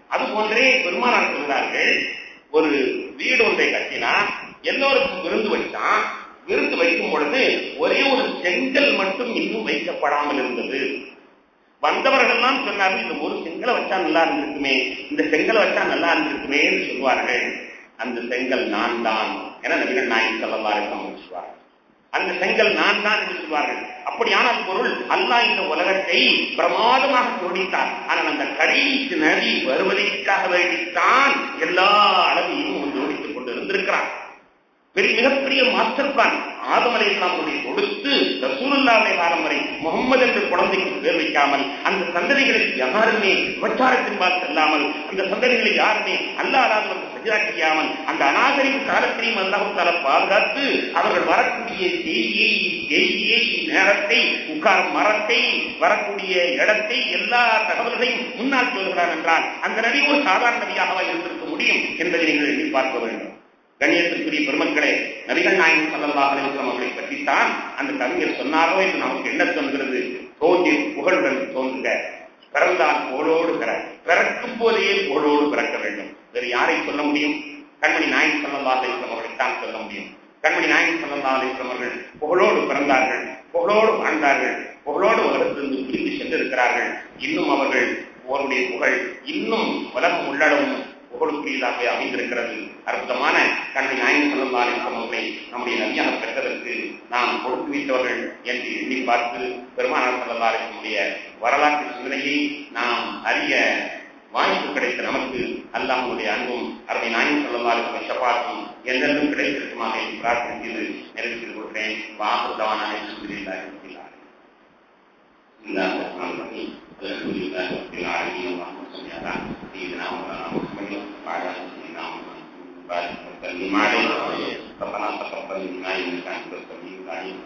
அது போன்றே பெருமானார் சொல்கிறார்கள், ஒரு வீடு ஒன்றை கட்டினா எல்லோருக்கும் விருந்து வைத்தான். விருந்து வைக்கும் பொழுது ஒரே ஒரு செங்கல் மட்டும் இன்னும் வைக்கப்படாமல் இருந்தது. வந்தவர்கள் எல்லாம் சொன்னார்கள், இந்த ஒரு செங்கலை வச்சா நல்லா இருந்திருக்குமே, இந்த செங்கலை வச்சா நல்லா இருந்திருக்குமே என்று சொல்வார்கள். அந்த செங்கல் நான் தான் என நபிகள் நாயகம் ஸல்லல்லாஹு அலைஹி வஸல்லம் சொல்வார்கள். அந்த செங்கல் நான் தான் என்று சொல்வார்கள். அப்படியானால் பொருள், அல்லாஹ் இந்த உலகத்தை பிரமாதமாக தோடித்தார். ஆனால் அந்த கடைசி நதி வருவதற்காக வேண்டித்தான் எல்லா அளவையும் ஜோடித்துக் கொண்டு இருந்திருக்கிறார். பெரிய மிகப்பெரிய மாஸ்டர் பிளான் ஆதம் அலைஹிஸ்ஸலாமுடைய கொடுத்து ரசூலுல்லாஹ்வுடைய காலம் வரை முகம்மது என்ற குழந்தைக்கு பேர் வைக்காமல், அந்த சந்ததிகளில் யாருமே விபச்சாரத்தின்பால் செல்லாமல், அந்த சந்ததிகளில் யாருமே அல்லாஹ் அல்லாதவர்கள் சஜ்தா செய்யாமல், அந்த அநாகரிக காலத்திலையும் அல்லாஹ் தஆலா பாதுகாத்து அவர்கள் வரக்கூடிய செய்தியை செய்தியை நேரத்தை உட்காரும் மரத்தை வரக்கூடிய இடத்தை எல்லா தகவல்களையும் முன்னால் சொல்கிறார் என்றால் அந்த நபி ஒரு சாதாரண நபியாகவா இருந்திருக்க முடியும் என்பதை நீங்கள் எண்ணி பார்க்க வேண்டும். கண்ணியத்திற்குரிய பெருமக்களே, நபிகள் நாயகம் ஸல்லல்லாஹு அலைஹி வஸல்லம் அவர்களை பற்றித்தான் அந்த கவிஞர் சொன்னாரோ என்று நமக்கு என்ன தோன்கிறது? தோன்றி புகழுடன் தோன்றுக, பிறந்தால் புகழோடு பிற, பிறக்கும் போதே புகழோடு பிறக்க வேண்டும். வேறு யாரை சொல்ல முடியும்? கண்மணி நாயகம் ஸல்லல்லாஹு அலைஹி வஸல்லம் அவர்களைத்தான் சொல்ல முடியும். கண்மணி நாயகம் ஸல்லல்லாஹு அலைஹி வஸல்லம் அவர்கள் புகழோடு பிறந்தார்கள், புகழோடு வாழ்ந்தார்கள், புகழோடு உலகத்திலிருந்து பிரிந்து சென்றிருக்கிறார்கள். இன்னும் அவர்கள் அவருடைய புகழ் இன்னும் உலகம் உள்ளளவும் புகழுக்குரியதாக அமைந்திருக்கிறது. அற்புதமான கண்மணி நாயகம் ஸல்லல்லாஹு அலைஹி வஸல்லம் அவர்களை நம்முடைய நபியாக பெற்றதற்கு நாம் கொடுத்து வைத்தவர்கள் என்று எண்ணி பார்த்து பெருமானார் ஸல்லல்லாஹு அலைஹி வஸல்லம் வரலாற்று சிந்தனையை நாம் அறிய வாய்ப்பு கிடைத்த நமக்கு அல்லாஹ்வுடைய அன்பும் அருமை நாயகம் ஸல்லல்லாஹு அலைஹி வஸல்லம் ஷஃபாஅத்தும் என்றென்றும் கிடைத்திருக்குமாக பிரார்த்தனை செய்து நிறைவு செய்து கொள்கிறேன். வாஹுதாவான அல்ஹம்துலில்லாஹி ரப்பில் ஆலமீன். பிஸ்மில்லாஹிர் ரஹ்மானிர் ரஹீம். அல்ஹம்துலில்லாஹி ரப்பில் ஆலமீன். அல்லாஹும்ம ஸல்லி அலா சய்யிதினா மௌலானா முஹம்மதின் வ அலா சய்யிதினா முஹம்மதின் பாரிக் வ சல்லிம் அலைஹி. ரப்பனா தகப்பல் மின்னா இன்னக அன்தஸ் ஸமீஉல் அலீம்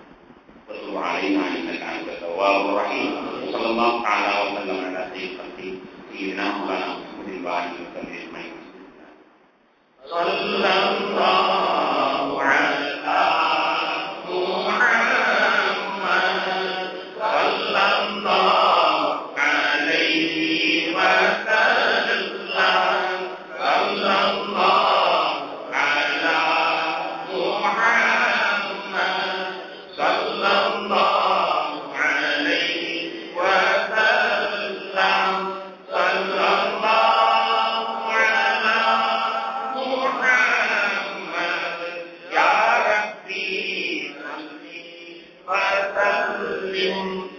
வ துப் அலைனா இன்னக அன்தத் தவ்வாபுர் ரஹீம். ஸல்லல்லாஹு தஆலா வ ஸல்லம் அலா சய்யிதில் கல்கி சய்யிதினா மௌலானா முஹம்மதின் பாரிக் வ சல்லிம் அலைஹி. ஸல்லல்லாஹு அலா وسلم